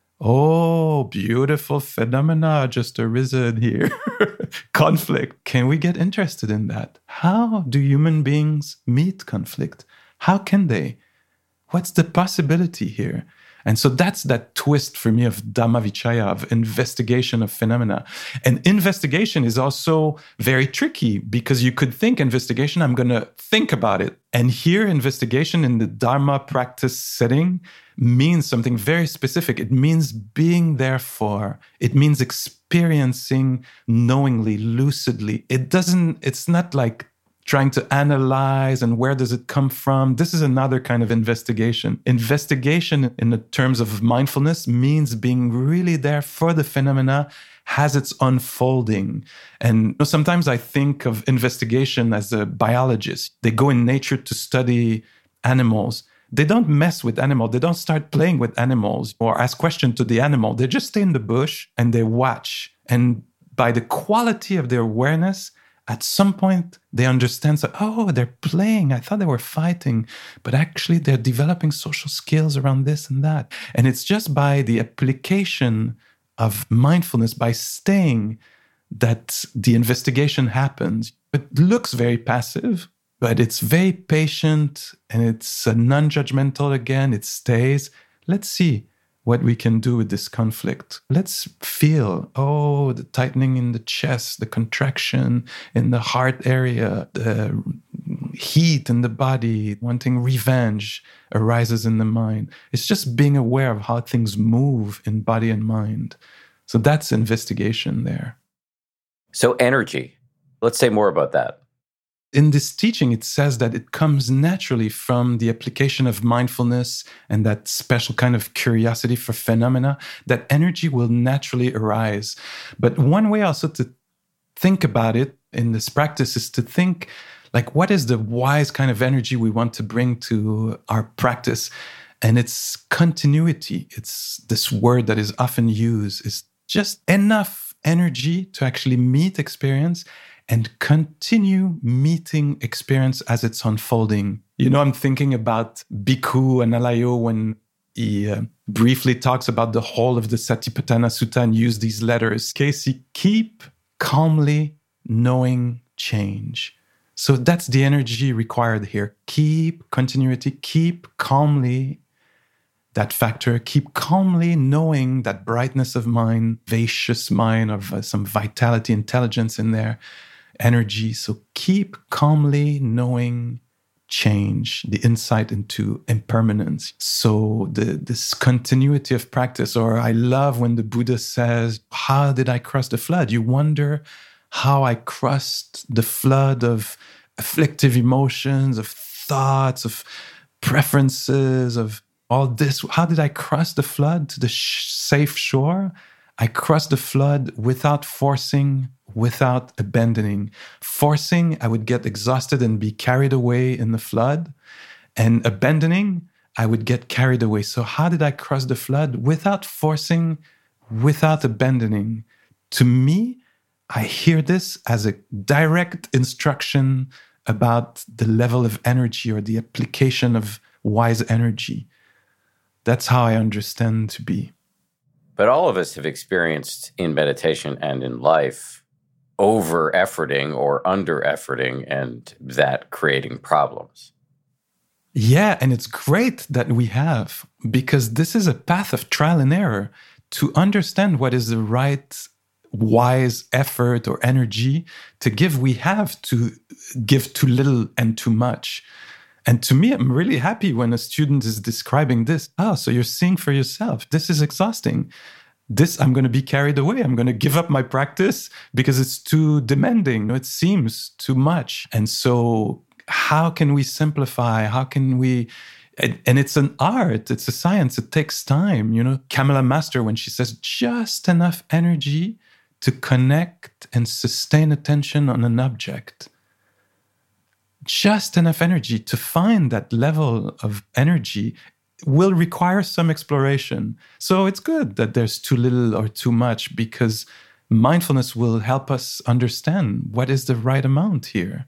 Oh, beautiful phenomena just arisen here. Conflict. Can we get interested in that? How do human beings meet conflict? How can they? What's the possibility here? And so that's that twist for me of Dhammavichaya, of investigation of phenomena. And investigation is also very tricky because you could think investigation, I'm going to think about it. And here, investigation in the Dharma practice setting means something very specific. It means being there for. It means experiencing knowingly, lucidly. It doesn't, it's not like trying to analyze and where does it come from. This is another kind of investigation. Investigation in the terms of mindfulness means being really there for the phenomena as it's unfolding. And sometimes I think of investigation as a biologist. They go in nature to study animals. They don't mess with animals. They don't start playing with animals or ask questions to the animal. They just stay in the bush and they watch. And by the quality of their awareness, at some point, they understand that, oh, they're playing. I thought they were fighting, but actually they're developing social skills around this and that. And it's just by the application of mindfulness, by staying, that the investigation happens. It looks very passive, but it's very patient and it's non-judgmental again. It stays. Let's see what we can do with this conflict. Let's feel, oh, the tightening in the chest, the contraction in the heart area, the heat in the body, wanting revenge arises in the mind. It's just being aware of how things move in body and mind. So that's investigation there. So energy, let's say more about that. In this teaching, it says that it comes naturally from the application of mindfulness and that special kind of curiosity for phenomena, that energy will naturally arise. But one way also to think about it in this practice is to think, like, what is the wise kind of energy we want to bring to our practice? And it's continuity. It's this word that is often used. It's just enough energy to actually meet experience and continue meeting experience as it's unfolding. You know, I'm thinking about Bhikkhu Analayo when he uh, briefly talks about the whole of the Satipatthana Sutta and use these letters. Casey, keep calmly knowing change. So that's the energy required here. Keep continuity, keep calmly that factor, keep calmly knowing that brightness of mind, vacious mind, of uh, some vitality, intelligence in there, energy. So keep calmly knowing change, the insight into impermanence. So the this continuity of practice, or I love when the Buddha says, how did I cross the flood? You wonder how I crossed the flood of afflictive emotions, of thoughts, of preferences, of all this. How did I cross the flood to the sh- safe shore? I crossed the flood without forcing, without abandoning. Forcing, I would get exhausted and be carried away in the flood. And abandoning, I would get carried away. So how did I cross the flood? Without forcing, without abandoning. To me, I hear this as a direct instruction about the level of energy or the application of wise energy. That's how I understand to be. But all of us have experienced in meditation and in life over-efforting or under-efforting and that creating problems. Yeah, and it's great that we have, because this is a path of trial and error to understand what is the right wise effort or energy to give. We have to give too little and too much. And to me, I'm really happy when a student is describing this. Oh, so you're seeing for yourself. This is exhausting. This, I'm going to be carried away. I'm going to give up my practice because it's too demanding. It seems too much. And so how can we simplify? How can we... And, and it's an art. It's a science. It takes time. You know, Kamala Master, when she says just enough energy to connect and sustain attention on an object, just enough energy to find that level of energy will require some exploration. So it's good that there's too little or too much, because mindfulness will help us understand what is the right amount here.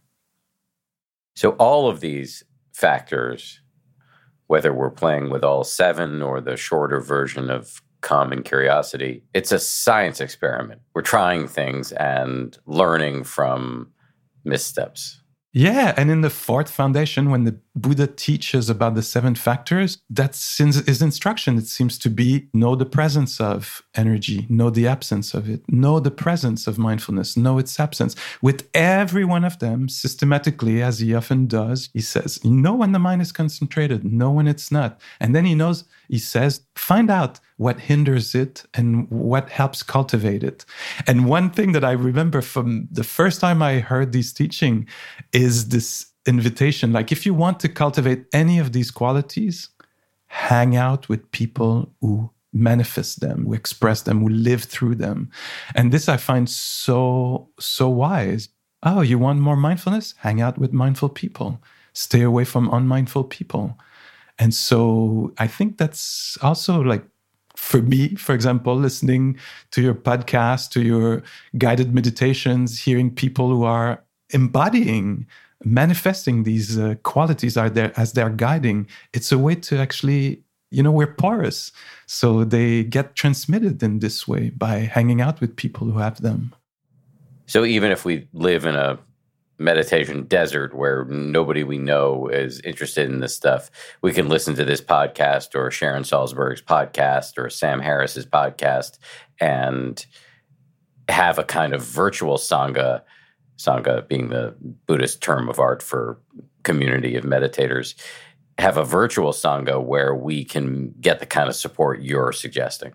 So all of these factors, whether we're playing with all seven or the shorter version of calm and curiosity, it's a science experiment. We're trying things and learning from missteps. Yeah, and in the fourth foundation, when the Buddha teaches about the seven factors, that's his instruction. It seems to be know the presence of energy, know the absence of it, know the presence of mindfulness, know its absence. With every one of them, systematically, as he often does, he says, you know when the mind is concentrated, know when it's not. And then he knows, he says, find out what hinders it and what helps cultivate it. And one thing that I remember from the first time I heard this teaching is this invitation. Like, if you want to cultivate any of these qualities, hang out with people who manifest them, who express them, who live through them. And this I find so, so wise. Oh, you want more mindfulness? Hang out with mindful people. Stay away from unmindful people. And so I think that's also, like, for me, for example, listening to your podcast, to your guided meditations, hearing people who are embodying, manifesting these uh, qualities are there as they're guiding, it's a way to actually, you know, we're porous. So they get transmitted in this way by hanging out with people who have them. So even if we live in a meditation desert where nobody we know is interested in this stuff, we can listen to this podcast or Sharon Salzberg's podcast or Sam Harris's podcast and have a kind of virtual Sangha, Sangha being the Buddhist term of art for community of meditators, have a virtual Sangha where we can get the kind of support you're suggesting.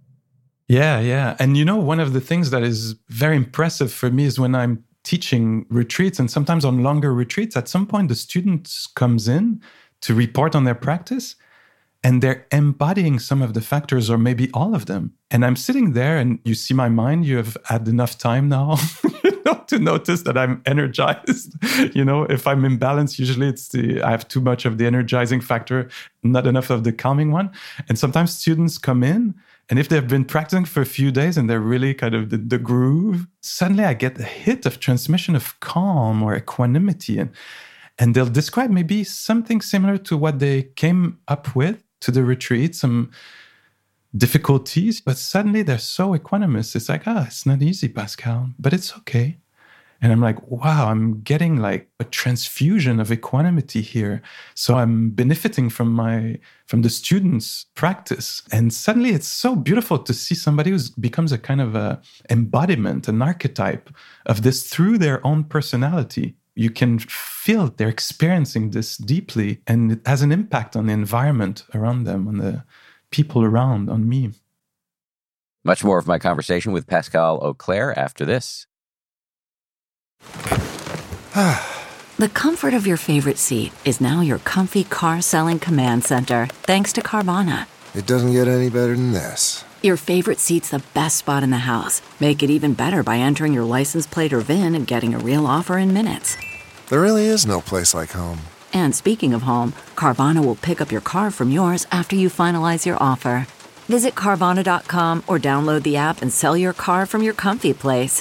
Yeah, yeah. And you know, one of the things that is very impressive for me is when I'm teaching retreats, and sometimes on longer retreats, at some point the students comes in to report on their practice, and they're embodying some of the factors or maybe all of them. And I'm sitting there and you see my mind, you have had enough time now you know, to notice that I'm energized. You know, if I'm imbalanced, usually it's the, I have too much of the energizing factor, not enough of the calming one. And sometimes students come in, and if they've been practicing for a few days and they're really kind of the, the groove, suddenly I get a hit of transmission of calm or equanimity. And, and they'll describe maybe something similar to what they came up with to the retreat, some difficulties, but suddenly they're so equanimous. It's like, ah, it's not easy, Pascal, but it's okay. And I'm like, wow, I'm getting like a transfusion of equanimity here. So I'm benefiting from my, from the students' practice. And suddenly it's so beautiful to see somebody who becomes a kind of a embodiment, an archetype of this through their own personality. You can feel they're experiencing this deeply, and it has an impact on the environment around them, on the people around, on me. Much more of my conversation with Pascal Auclair after this. The comfort of your favorite seat is now your comfy car selling command center, thanks to Carvana. It doesn't get any better than this. Your favorite seat's the best spot in the house. Make it even better by entering your license plate or V I N and getting a real offer in minutes. There really is no place like home. And speaking of home, Carvana will pick up your car from yours after you finalize your offer. Visit Carvana dot com or download the app and sell your car from your comfy place.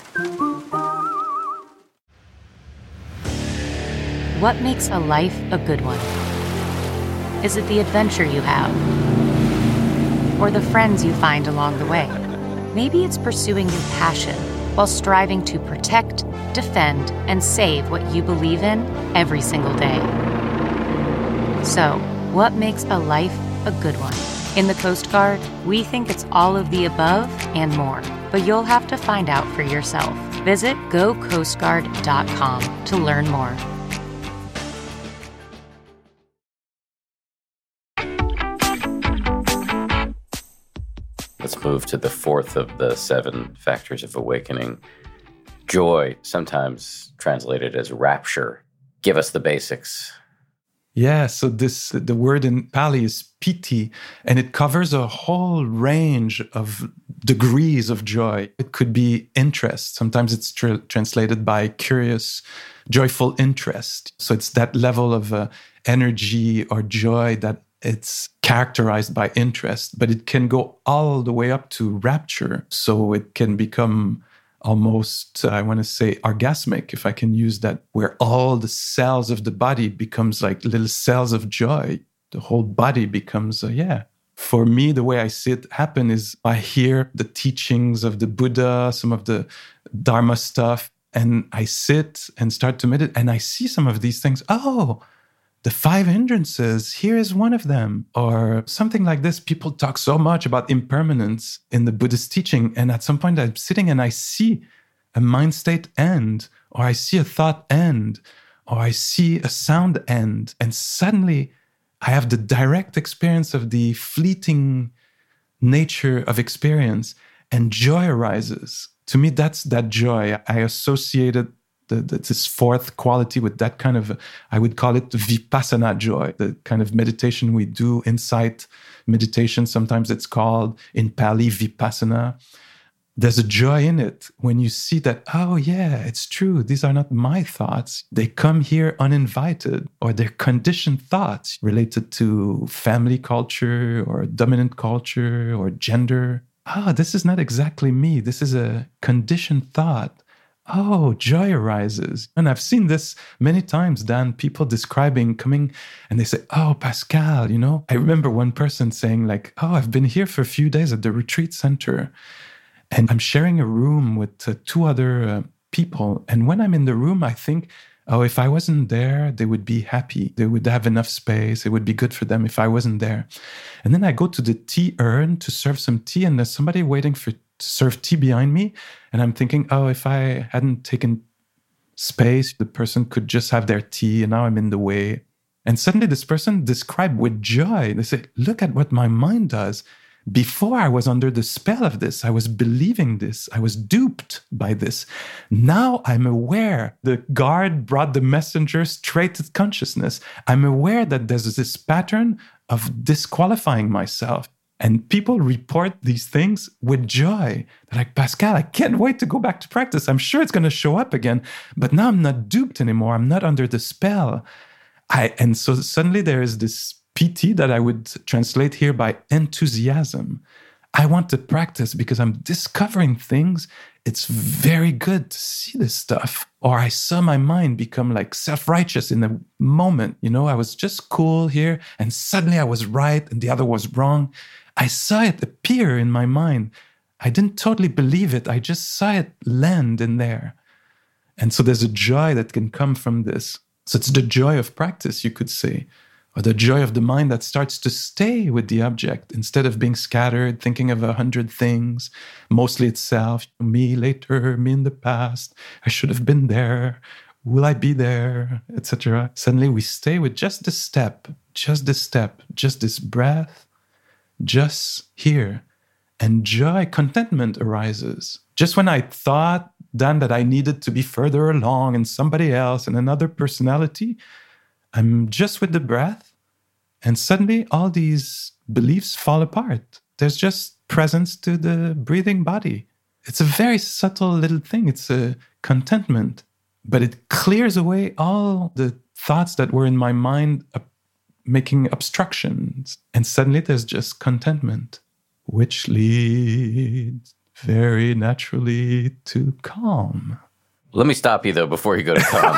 What makes a life a good one? Is it the adventure you have? Or the friends you find along the way? Maybe it's pursuing your passion while striving to protect, defend, and save what you believe in every single day. So, what makes a life a good one? In the Coast Guard, we think it's all of the above and more, but you'll have to find out for yourself. Visit go coast guard dot com to learn more. move to the fourth of the seven factors of awakening. Joy, sometimes translated as rapture. Give us the basics. Yeah, so this the word in Pali is piti, and it covers a whole range of degrees of joy. It could be interest. Sometimes it's tr- translated by curious, joyful interest. So it's that level of uh, energy or joy that it's characterized by interest, but it can go all the way up to rapture. So it can become almost, uh, I want to say, orgasmic, if I can use that, where all the cells of the body becomes like little cells of joy. The whole body becomes, uh, yeah. For me, the way I see it happen is I hear the teachings of the Buddha, some of the Dharma stuff, and I sit and start to meditate, and I see some of these things. Oh, the five hindrances, here is one of them. Or something like this. People talk so much about impermanence in the Buddhist teaching. And at some point I'm sitting and I see a mind state end, or I see a thought end, or I see a sound end. And suddenly I have the direct experience of the fleeting nature of experience, and joy arises. To me, that's that joy. I associated The, the, this fourth quality with that kind of, I would call it vipassana joy, the kind of meditation we do, insight meditation, sometimes it's called in Pali vipassana. There's a joy in it when you see that, oh yeah, it's true, these are not my thoughts. They come here uninvited, or they're conditioned thoughts related to family culture or dominant culture or gender. Oh, this is not exactly me. This is a conditioned thought. Oh, joy arises. And I've seen this many times, Dan, people describing, coming, and they say, oh, Pascal, you know, I remember one person saying like, oh, I've been here for a few days at the retreat center, and I'm sharing a room with uh, two other uh, people. And when I'm in the room, I think, oh, if I wasn't there, they would be happy. They would have enough space. It would be good for them if I wasn't there. And then I go to the tea urn to serve some tea, and there's somebody waiting for to serve tea behind me. And I'm thinking, oh, if I hadn't taken space, the person could just have their tea, and now I'm in the way. And suddenly this person described with joy, they say, look at what my mind does. Before I was under the spell of this, I was believing this, I was duped by this. Now I'm aware. The guard brought the messenger straight to consciousness. I'm aware that there's this pattern of disqualifying myself. And people report these things with joy. They're like, Pascal, I can't wait to go back to practice. I'm sure it's going to show up again. But now I'm not duped anymore. I'm not under the spell. I, and so suddenly there is this piti that I would translate here by enthusiasm. I want to practice because I'm discovering things. It's very good to see this stuff. Or I saw my mind become like self-righteous in a moment. You know, I was just cool here, and suddenly I was right and the other was wrong. I saw it appear in my mind. I didn't totally believe it. I just saw it land in there. And so there's a joy that can come from this. So it's the joy of practice, you could say, or the joy of the mind that starts to stay with the object instead of being scattered, thinking of a hundred things, mostly itself, me later, me in the past, I should have been there, will I be there, et cetera. Suddenly we stay with just this step, just this step, just this breath, just here. And joy, contentment arises. Just when I thought then that I needed to be further along and somebody else and another personality, I'm just with the breath, and suddenly all these beliefs fall apart. There's just presence to the breathing body. It's a very subtle little thing. It's a contentment, but it clears away all the thoughts that were in my mind uh, making obstructions. And suddenly there's just contentment, which leads very naturally to calm. Let me stop you, though, before you go to calm.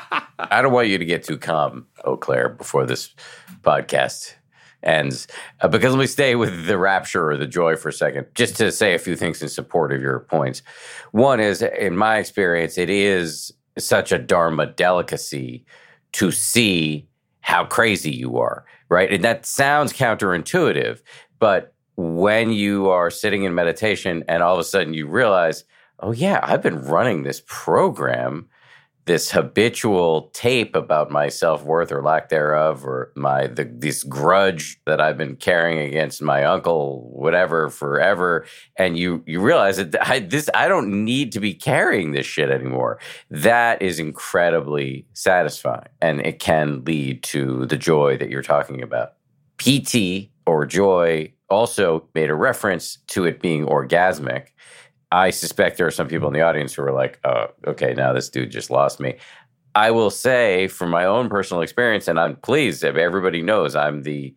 I don't want you to get too calm, Eau Claire, before this podcast ends. Uh, because let me stay with the rapture or the joy for a second, just to say a few things in support of your points. One is, in my experience, it is such a Dharma delicacy to see how crazy you are, right? And that sounds counterintuitive, but when you are sitting in meditation and all of a sudden you realize, oh yeah, I've been running this program this habitual tape about my self-worth or lack thereof, or my the, this grudge that I've been carrying against my uncle, whatever, forever. And you you realize that I, this I don't need to be carrying this shit anymore. That is incredibly satisfying, and it can lead to the joy that you're talking about. P T, or joy, also made a reference to it being orgasmic. I suspect there are some people in the audience who are like, oh, okay, now this dude just lost me. I will say from my own personal experience, and I'm pleased if everybody knows I'm the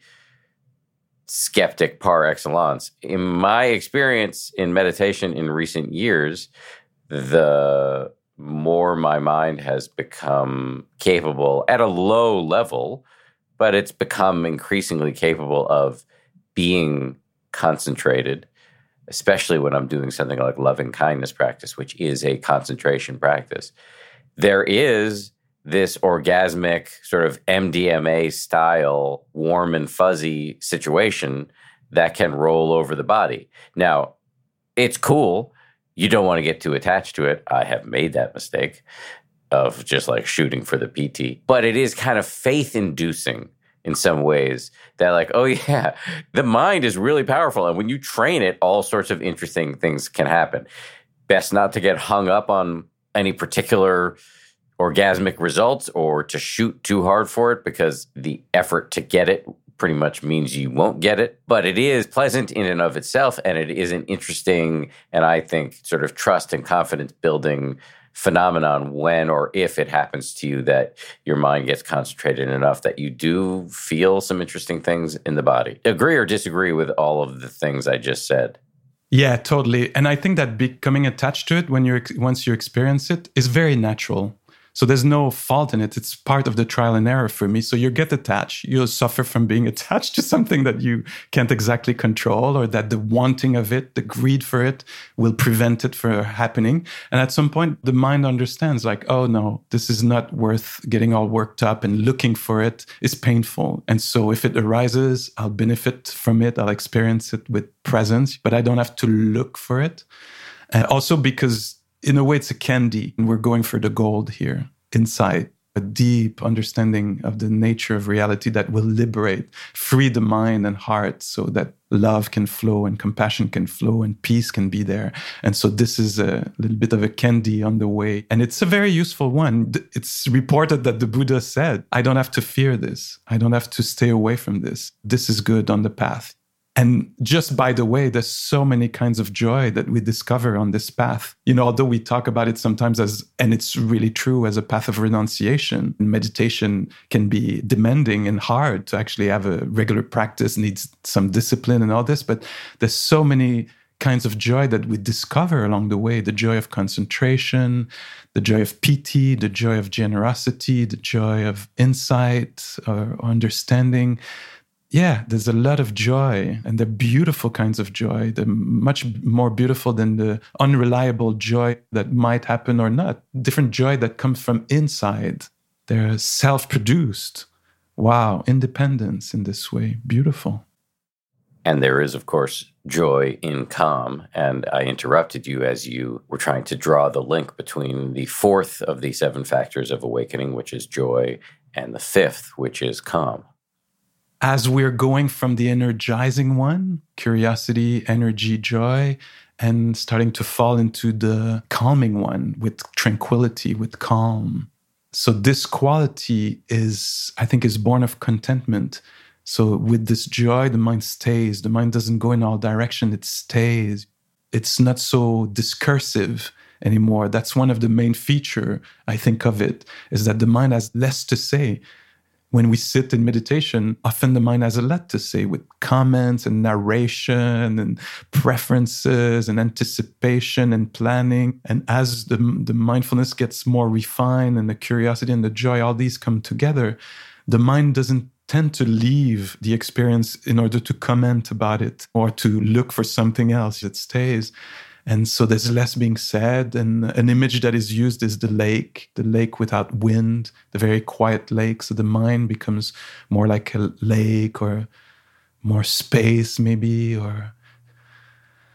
skeptic par excellence. In my experience in meditation in recent years, the more my mind has become capable at a low level, but it's become increasingly capable of being concentrated, especially when I'm doing something like loving kindness practice, which is a concentration practice. There is this orgasmic sort of M D M A style warm and fuzzy situation that can roll over the body. Now, it's cool. You don't want to get too attached to it. I have made that mistake of just like shooting for the P T. But it is kind of faith-inducing in some ways that like, oh yeah, the mind is really powerful. And when you train it, all sorts of interesting things can happen. Best not to get hung up on any particular orgasmic results or to shoot too hard for it, because the effort to get it pretty much means you won't get it. But it is pleasant in and of itself, and it is an interesting and I think sort of trust and confidence building phenomenon when or if it happens to you that your mind gets concentrated enough that you do feel some interesting things in the body. Agree or disagree with all of the things I just said? Yeah, totally. And I think that becoming attached to it when you once you experience it is very natural. So there's no fault in it. It's part of the trial and error for me. So you get attached. You'll suffer from being attached to something that you can't exactly control, or that the wanting of it, the greed for it, will prevent it from happening. And at some point, the mind understands like, oh no, this is not worth getting all worked up, and looking for it is painful. And so if it arises, I'll benefit from it. I'll experience it with presence, but I don't have to look for it. And also because in a way, it's a candy, and we're going for the gold here inside, a deep understanding of the nature of reality that will liberate, free the mind and heart so that love can flow and compassion can flow and peace can be there. And so this is a little bit of a candy on the way. And it's a very useful one. It's reported that the Buddha said, I don't have to fear this. I don't have to stay away from this. This is good on the path. And just by the way, there's so many kinds of joy that we discover on this path. You know, although we talk about it sometimes as, and it's really true, as a path of renunciation, meditation can be demanding and hard to actually have a regular practice, needs some discipline and all this. But there's so many kinds of joy that we discover along the way. The joy of concentration, the joy of piti, the joy of generosity, the joy of insight or understanding. Yeah, there's a lot of joy, and they're beautiful kinds of joy. They're much more beautiful than the unreliable joy that might happen or not. Different joy that comes from inside. They're self-produced. Wow, independence in this way. Beautiful. And there is, of course, joy in calm. And I interrupted you as you were trying to draw the link between the fourth of the seven factors of awakening, which is joy, and the fifth, which is calm. As we're going from the energizing one, curiosity, energy, joy, and starting to fall into the calming one with tranquility, with calm. So this quality is, I think, is born of contentment. So with this joy, the mind stays. The mind doesn't go in all directions. It stays. It's not so discursive anymore. That's one of the main features, I think, of it, is that the mind has less to say. When we sit in meditation, often the mind has a lot to say with comments and narration and preferences and anticipation and planning. And as the, the mindfulness gets more refined and the curiosity and the joy, all these come together, the mind doesn't tend to leave the experience in order to comment about it or to look for something else. It stays. And so there's less being said. And an image that is used is the lake, the lake without wind, the very quiet lake. So the mind becomes more like a lake or more space maybe, or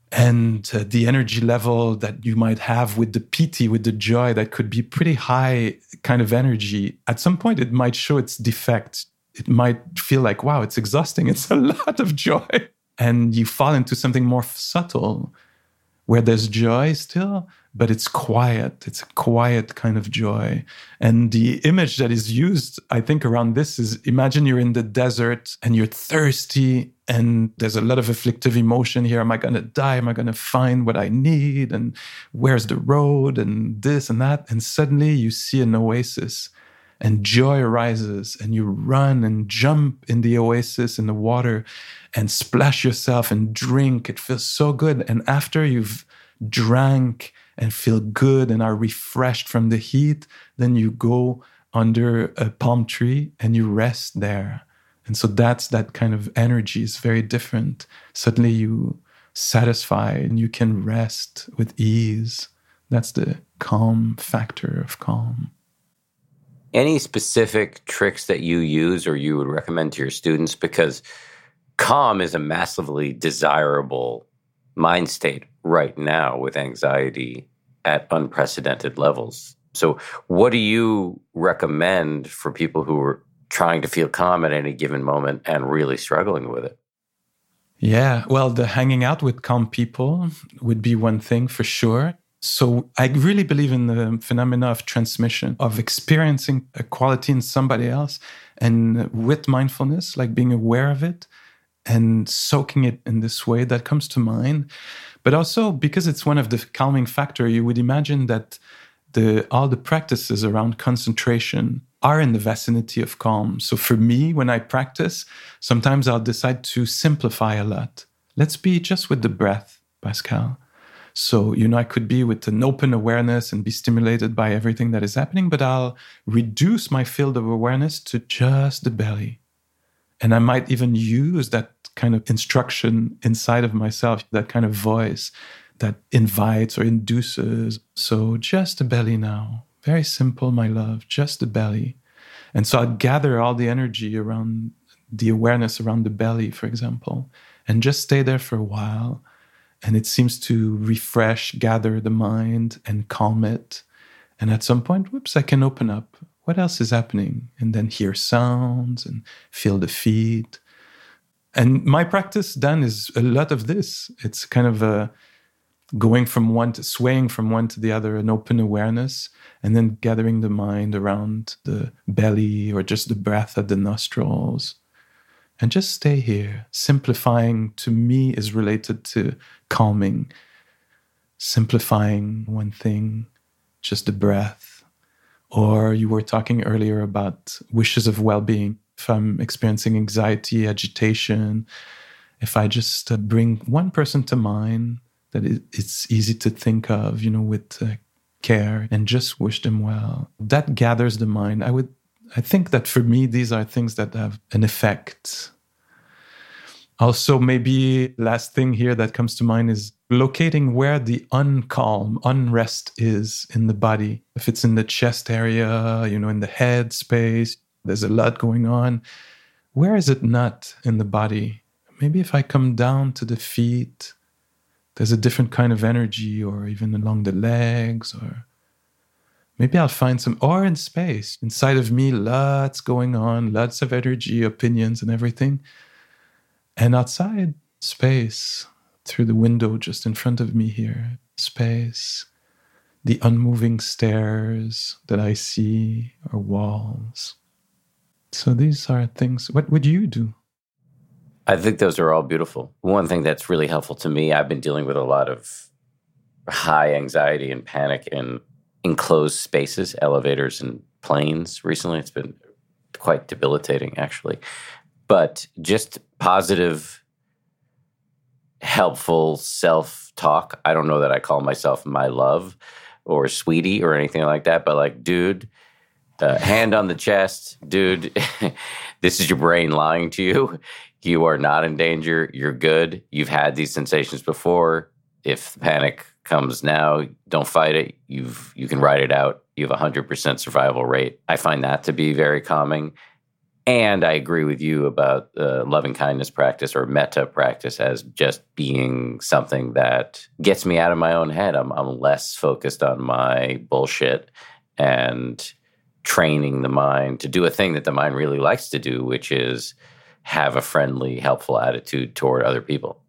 And uh, the energy level that you might have with the piti, with the joy, that could be pretty high kind of energy. At some point, it might show its defect. It might feel like, wow, it's exhausting. It's a lot of joy. And you fall into something more subtle where there's joy still, but it's quiet. It's a quiet kind of joy. And the image that is used, I think, around this is, imagine you're in the desert and you're thirsty and there's a lot of afflictive emotion here. Am I going to die? Am I going to find what I need? And where's the road? And this and that. And suddenly you see an oasis and joy arises and you run and jump in the oasis in the water and splash yourself and drink. It feels so good. And after you've drank and feel good and are refreshed from the heat, then you go under a palm tree and you rest there. And so that's that kind of energy is very different. Suddenly you satisfy and you can rest with ease. That's the calm factor of calm. Any specific tricks that you use or you would recommend to your students? Because calm is a massively desirable mind state right now with anxiety at unprecedented levels. So what do you recommend for people who are trying to feel calm at any given moment and really struggling with it? Yeah, well, the hanging out with calm people would be one thing for sure. So I really believe in the phenomena of transmission, of experiencing a quality in somebody else and with mindfulness, like being aware of it and soaking it in this way that comes to mind. But also because it's one of the calming factor, you would imagine that the all the practices around concentration are in the vicinity of calm. So for me, when I practice, sometimes I'll decide to simplify a lot. Let's be just with the breath, Pascal. So, you know, I could be with an open awareness and be stimulated by everything that is happening, but I'll reduce my field of awareness to just the belly. And I might even use that kind of instruction inside of myself, that kind of voice that invites or induces. So just the belly now. Very simple, my love, just the belly. And so I'll gather all the energy around the awareness around the belly, for example, and just stay there for a while. And it seems to refresh, gather the mind and calm it. And at some point, whoops, I can open up. What else is happening? And then hear sounds and feel the feet. And my practice then is a lot of this. It's kind of a going from one to swaying from one to the other, an open awareness, and then gathering the mind around the belly or just the breath at the nostrils. And just stay here. Simplifying to me is related to calming. Simplifying one thing, just the breath. Or you were talking earlier about wishes of well-being. If I'm experiencing anxiety, agitation, if I just uh, bring one person to mind that it, it's easy to think of, you know, with uh, care and just wish them well, that gathers the mind. I would I think that for me, these are things that have an effect. Also, maybe last thing here that comes to mind is locating where the uncalm, unrest is in the body. If it's in the chest area, you know, in the head space, there's a lot going on. Where is it not in the body? Maybe if I come down to the feet, there's a different kind of energy, or even along the legs, or maybe I'll find some, or in space. Inside of me, lots going on, lots of energy, opinions and everything. And outside, space, through the window just in front of me here, space, the unmoving stairs that I see, or walls. So these are things, what would you do? I think those are all beautiful. One thing that's really helpful to me, I've been dealing with a lot of high anxiety and panic in enclosed spaces, elevators and planes recently. It's been quite debilitating, actually. But just positive, helpful self-talk. I don't know that I call myself my love or sweetie or anything like that, but like, dude, uh, hand on the chest, dude, this is your brain lying to you. You are not in danger. You're good. You've had these sensations before. If the panic comes now, don't fight it. You've you can ride it out. You have a one hundred percent survival rate. I find that to be very calming. And I agree with you about uh, loving kindness practice or metta practice as just being something that gets me out of my own head. I'm, I'm less focused on my bullshit and training the mind to do a thing that the mind really likes to do, which is have a friendly, helpful attitude toward other people.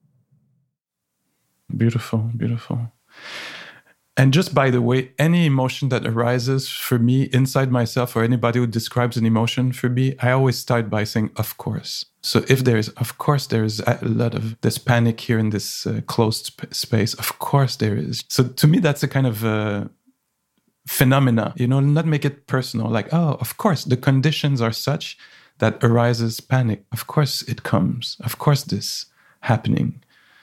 Beautiful, beautiful. And just by the way, any emotion that arises for me inside myself or anybody who describes an emotion for me, I always start by saying, of course. So if there's, of course, there's a lot of this panic here in this uh, closed sp- space. Of course there is. So to me, that's a kind of uh, phenomena, you know, not make it personal. Like, oh, of course, the conditions are such that arises panic. Of course it comes. Of course this happening.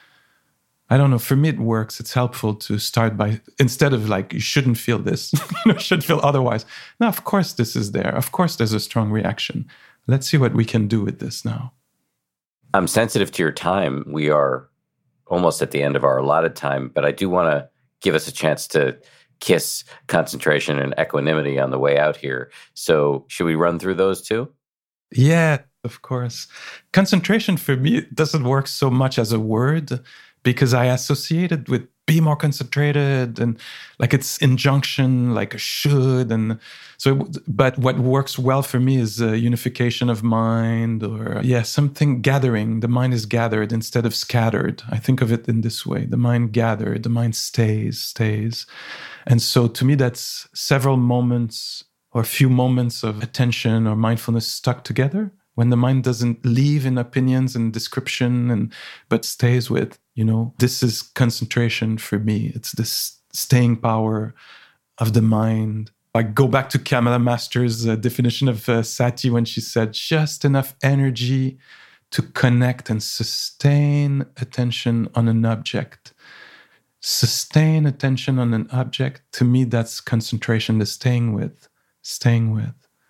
I don't know. For me, it works. It's helpful to start by, instead of like, you shouldn't feel this, you know, should feel otherwise. No, of course this is there. Of course there's a strong reaction. Let's see what we can do with this now. I'm sensitive to your time. We are almost at the end of our allotted time, but I do want to give us a chance to kiss concentration and equanimity on the way out here. So should we run through those too? Yeah, of course. Concentration for me doesn't work so much as a word, because I associate it with be more concentrated and like it's injunction, like a should. And so, but what works well for me is a unification of mind or, yeah, something gathering. The mind is gathered instead of scattered. I think of it in this way. The mind gathered, the mind stays, stays. And so to me, that's several moments or few moments of attention or mindfulness stuck together when the mind doesn't leave in opinions and description, and but stays with, you know, this is concentration for me. It's this staying power of the mind. I go back to Kamala Master's uh, definition of uh, sati when she said just enough energy to connect and sustain attention on an object. Sustain attention on an object, to me, that's concentration, the staying with, staying with.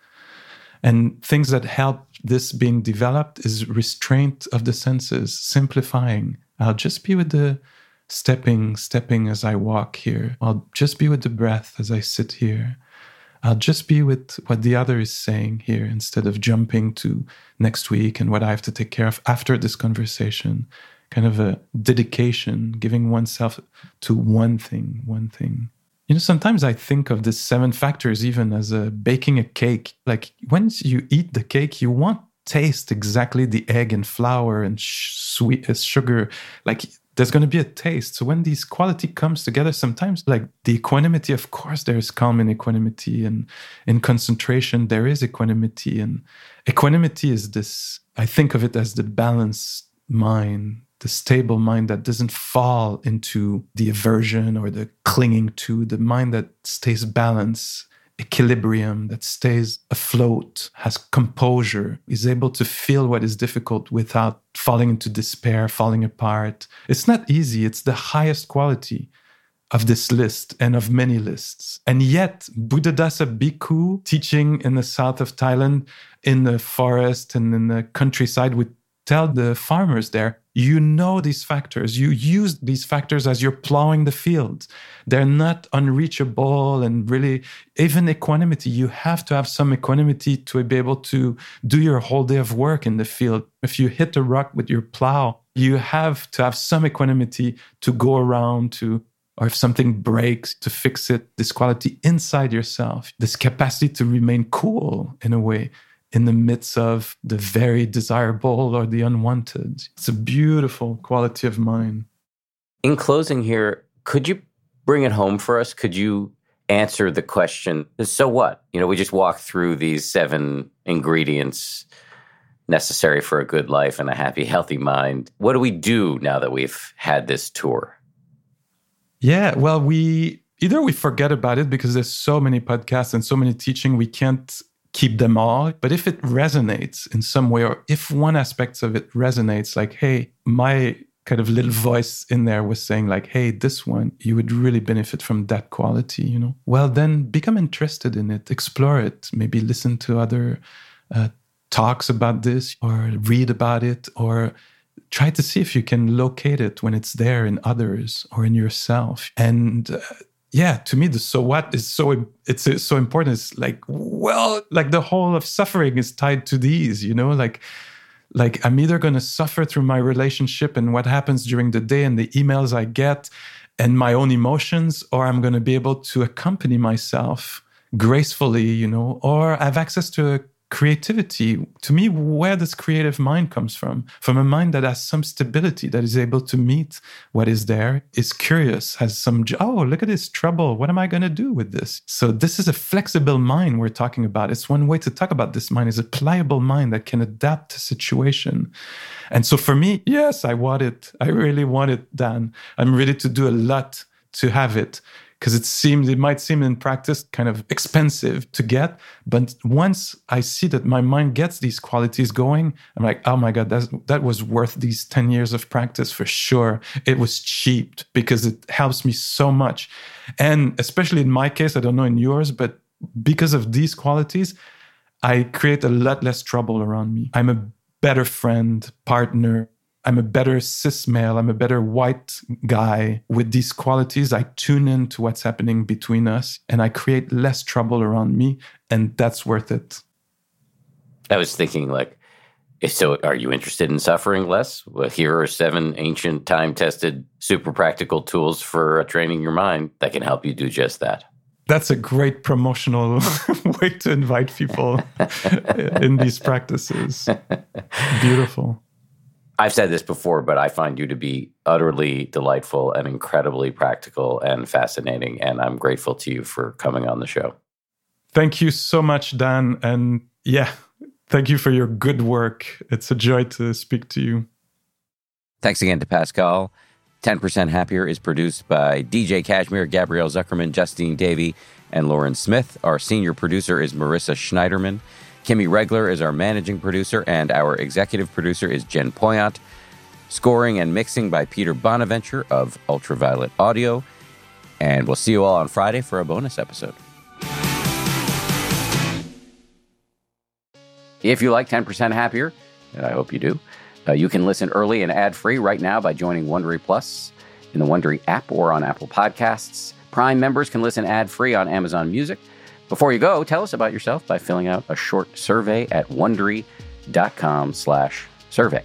And things that help this being developed is restraint of the senses, simplifying. I'll just be with the stepping, stepping as I walk here. I'll just be with the breath as I sit here. I'll just be with what the other is saying here instead of jumping to next week and what I have to take care of after this conversation. Kind of a dedication, giving oneself to one thing, one thing. You know, sometimes I think of the seven factors even as a baking a cake. Like once you eat the cake, you won't taste exactly the egg and flour and sh- sweet uh, sugar. Like there's going to be a taste. So when these quality comes together, sometimes like the equanimity, of course, there's calm in equanimity, and in concentration, there is equanimity. And equanimity is this, I think of it as the balanced mind, the stable mind that doesn't fall into the aversion or the clinging to, the mind that stays balanced, equilibrium, that stays afloat, has composure, is able to feel what is difficult without falling into despair, falling apart. It's not easy. It's the highest quality of this list and of many lists. And yet, Buddhadasa Bhikkhu, teaching in the south of Thailand, in the forest and in the countryside, would tell the farmers there, you know these factors. You use these factors as you're plowing the field. They're not unreachable, and really, even equanimity, you have to have some equanimity to be able to do your whole day of work in the field. If you hit a rock with your plow, you have to have some equanimity to go around to, or if something breaks, to fix it. This quality inside yourself, this capacity to remain cool in a way, in the midst of the very desirable or the unwanted. It's a beautiful quality of mind. In closing here, could you bring it home for us? Could you answer the question, so what? You know, we just walked through these seven ingredients necessary for a good life and a happy, healthy mind. What do we do now that we've had this tour? Yeah, well, we either we forget about it because there's so many podcasts and so many teaching, we can't keep them all. But if it resonates in some way, or if one aspect of it resonates, like, hey, my kind of little voice in there was saying like, hey, this one, you would really benefit from that quality, you know? Well, then become interested in it, explore it, maybe listen to other uh, talks about this, or read about it, or try to see if you can locate it when it's there in others or in yourself. And uh, yeah, to me, the so what is so, it's uh, so important. It's like, well, like the whole of suffering is tied to these, you know, like, like I'm either going to suffer through my relationship and what happens during the day and the emails I get and my own emotions, or I'm going to be able to accompany myself gracefully, you know, or have access to creativity. To me, where this creative mind comes from, from a mind that has some stability, that is able to meet what is there, is curious, has some, oh, look at this trouble. What am I going to do with this? So this is a flexible mind we're talking about. It's one way to talk about this mind, is a pliable mind that can adapt to situation. And so for me, yes, I want it. I really want it, Dan. I'm ready to do a lot to have it. Because it seems, it might seem in practice kind of expensive to get. But once I see that my mind gets these qualities going, I'm like, oh my God, that's, that was worth these ten years of practice for sure. It was cheap because it helps me so much. And especially in my case, I don't know in yours, but because of these qualities, I create a lot less trouble around me. I'm a better friend, partner. I'm a better cis male. I'm a better white guy. With these qualities, I tune in to what's happening between us and I create less trouble around me. And that's worth it. I was thinking like, so are you interested in suffering less? Well, here are seven ancient time-tested super practical tools for training your mind that can help you do just that. That's a great promotional way to invite people in these practices. Beautiful. I've said this before, but I find you to be utterly delightful and incredibly practical and fascinating. And I'm grateful to you for coming on the show. Thank you so much, Dan. And yeah, thank you for your good work. It's a joy to speak to you. Thanks again to Pascal. ten percent Happier is produced by D J Kashmir, Gabrielle Zuckerman, Justine Davey, and Lauren Smith. Our senior producer is Marissa Schneiderman. Kimmy Regler is our managing producer, and our executive producer is Jen Poyant. Scoring and mixing by Peter Bonaventure of Ultraviolet Audio. And we'll see you all on Friday for a bonus episode. If you like ten percent Happier, and I hope you do, uh, you can listen early and ad-free right now by joining Wondery Plus in the Wondery app or on Apple Podcasts. Prime members can listen ad-free on Amazon Music. Before you go, tell us about yourself by filling out a short survey at Wondery.com slash survey.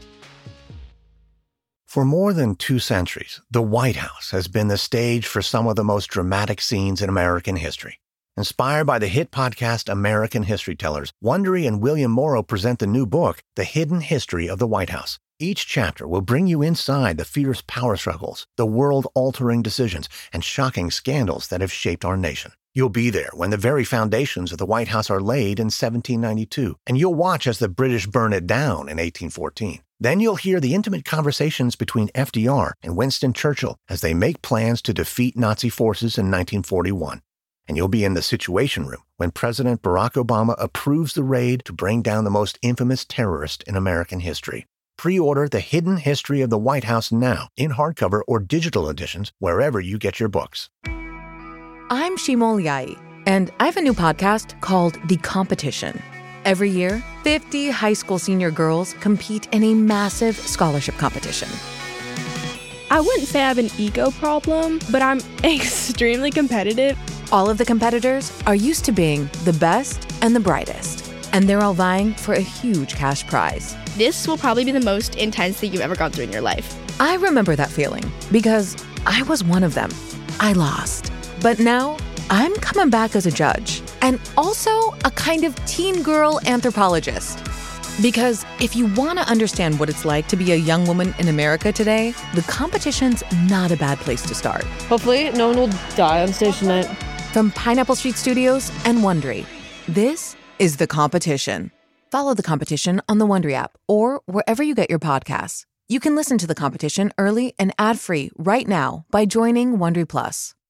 For more than two centuries, the White House has been the stage for some of the most dramatic scenes in American history. Inspired by the hit podcast American History Tellers, Wondery and William Morrow present the new book, The Hidden History of the White House. Each chapter will bring you inside the fierce power struggles, the world-altering decisions, and shocking scandals that have shaped our nation. You'll be there when the very foundations of the White House are laid in seventeen ninety-two, and you'll watch as the British burn it down in eighteen fourteen. Then you'll hear the intimate conversations between F D R and Winston Churchill as they make plans to defeat Nazi forces in nineteen forty-one. And you'll be in the Situation Room when President Barack Obama approves the raid to bring down the most infamous terrorist in American history. Pre-order The Hidden History of the White House now in hardcover or digital editions wherever you get your books. I'm Shimol Yai, and I have a new podcast called The Competition. Every year, fifty high school senior girls compete in a massive scholarship competition. I wouldn't say I have an ego problem, but I'm extremely competitive. All of the competitors are used to being the best and the brightest, and they're all vying for a huge cash prize. This will probably be the most intense thing you've ever gone through in your life. I remember that feeling because I was one of them. I lost. But now, I'm coming back as a judge and also a kind of teen girl anthropologist. Because if you want to understand what it's like to be a young woman in America today, the competition's not a bad place to start. Hopefully, no one will die on stage tonight. From Pineapple Street Studios and Wondery, this is The Competition. Follow The Competition on the Wondery app or wherever you get your podcasts. You can listen to The Competition early and ad-free right now by joining Wondery Plus.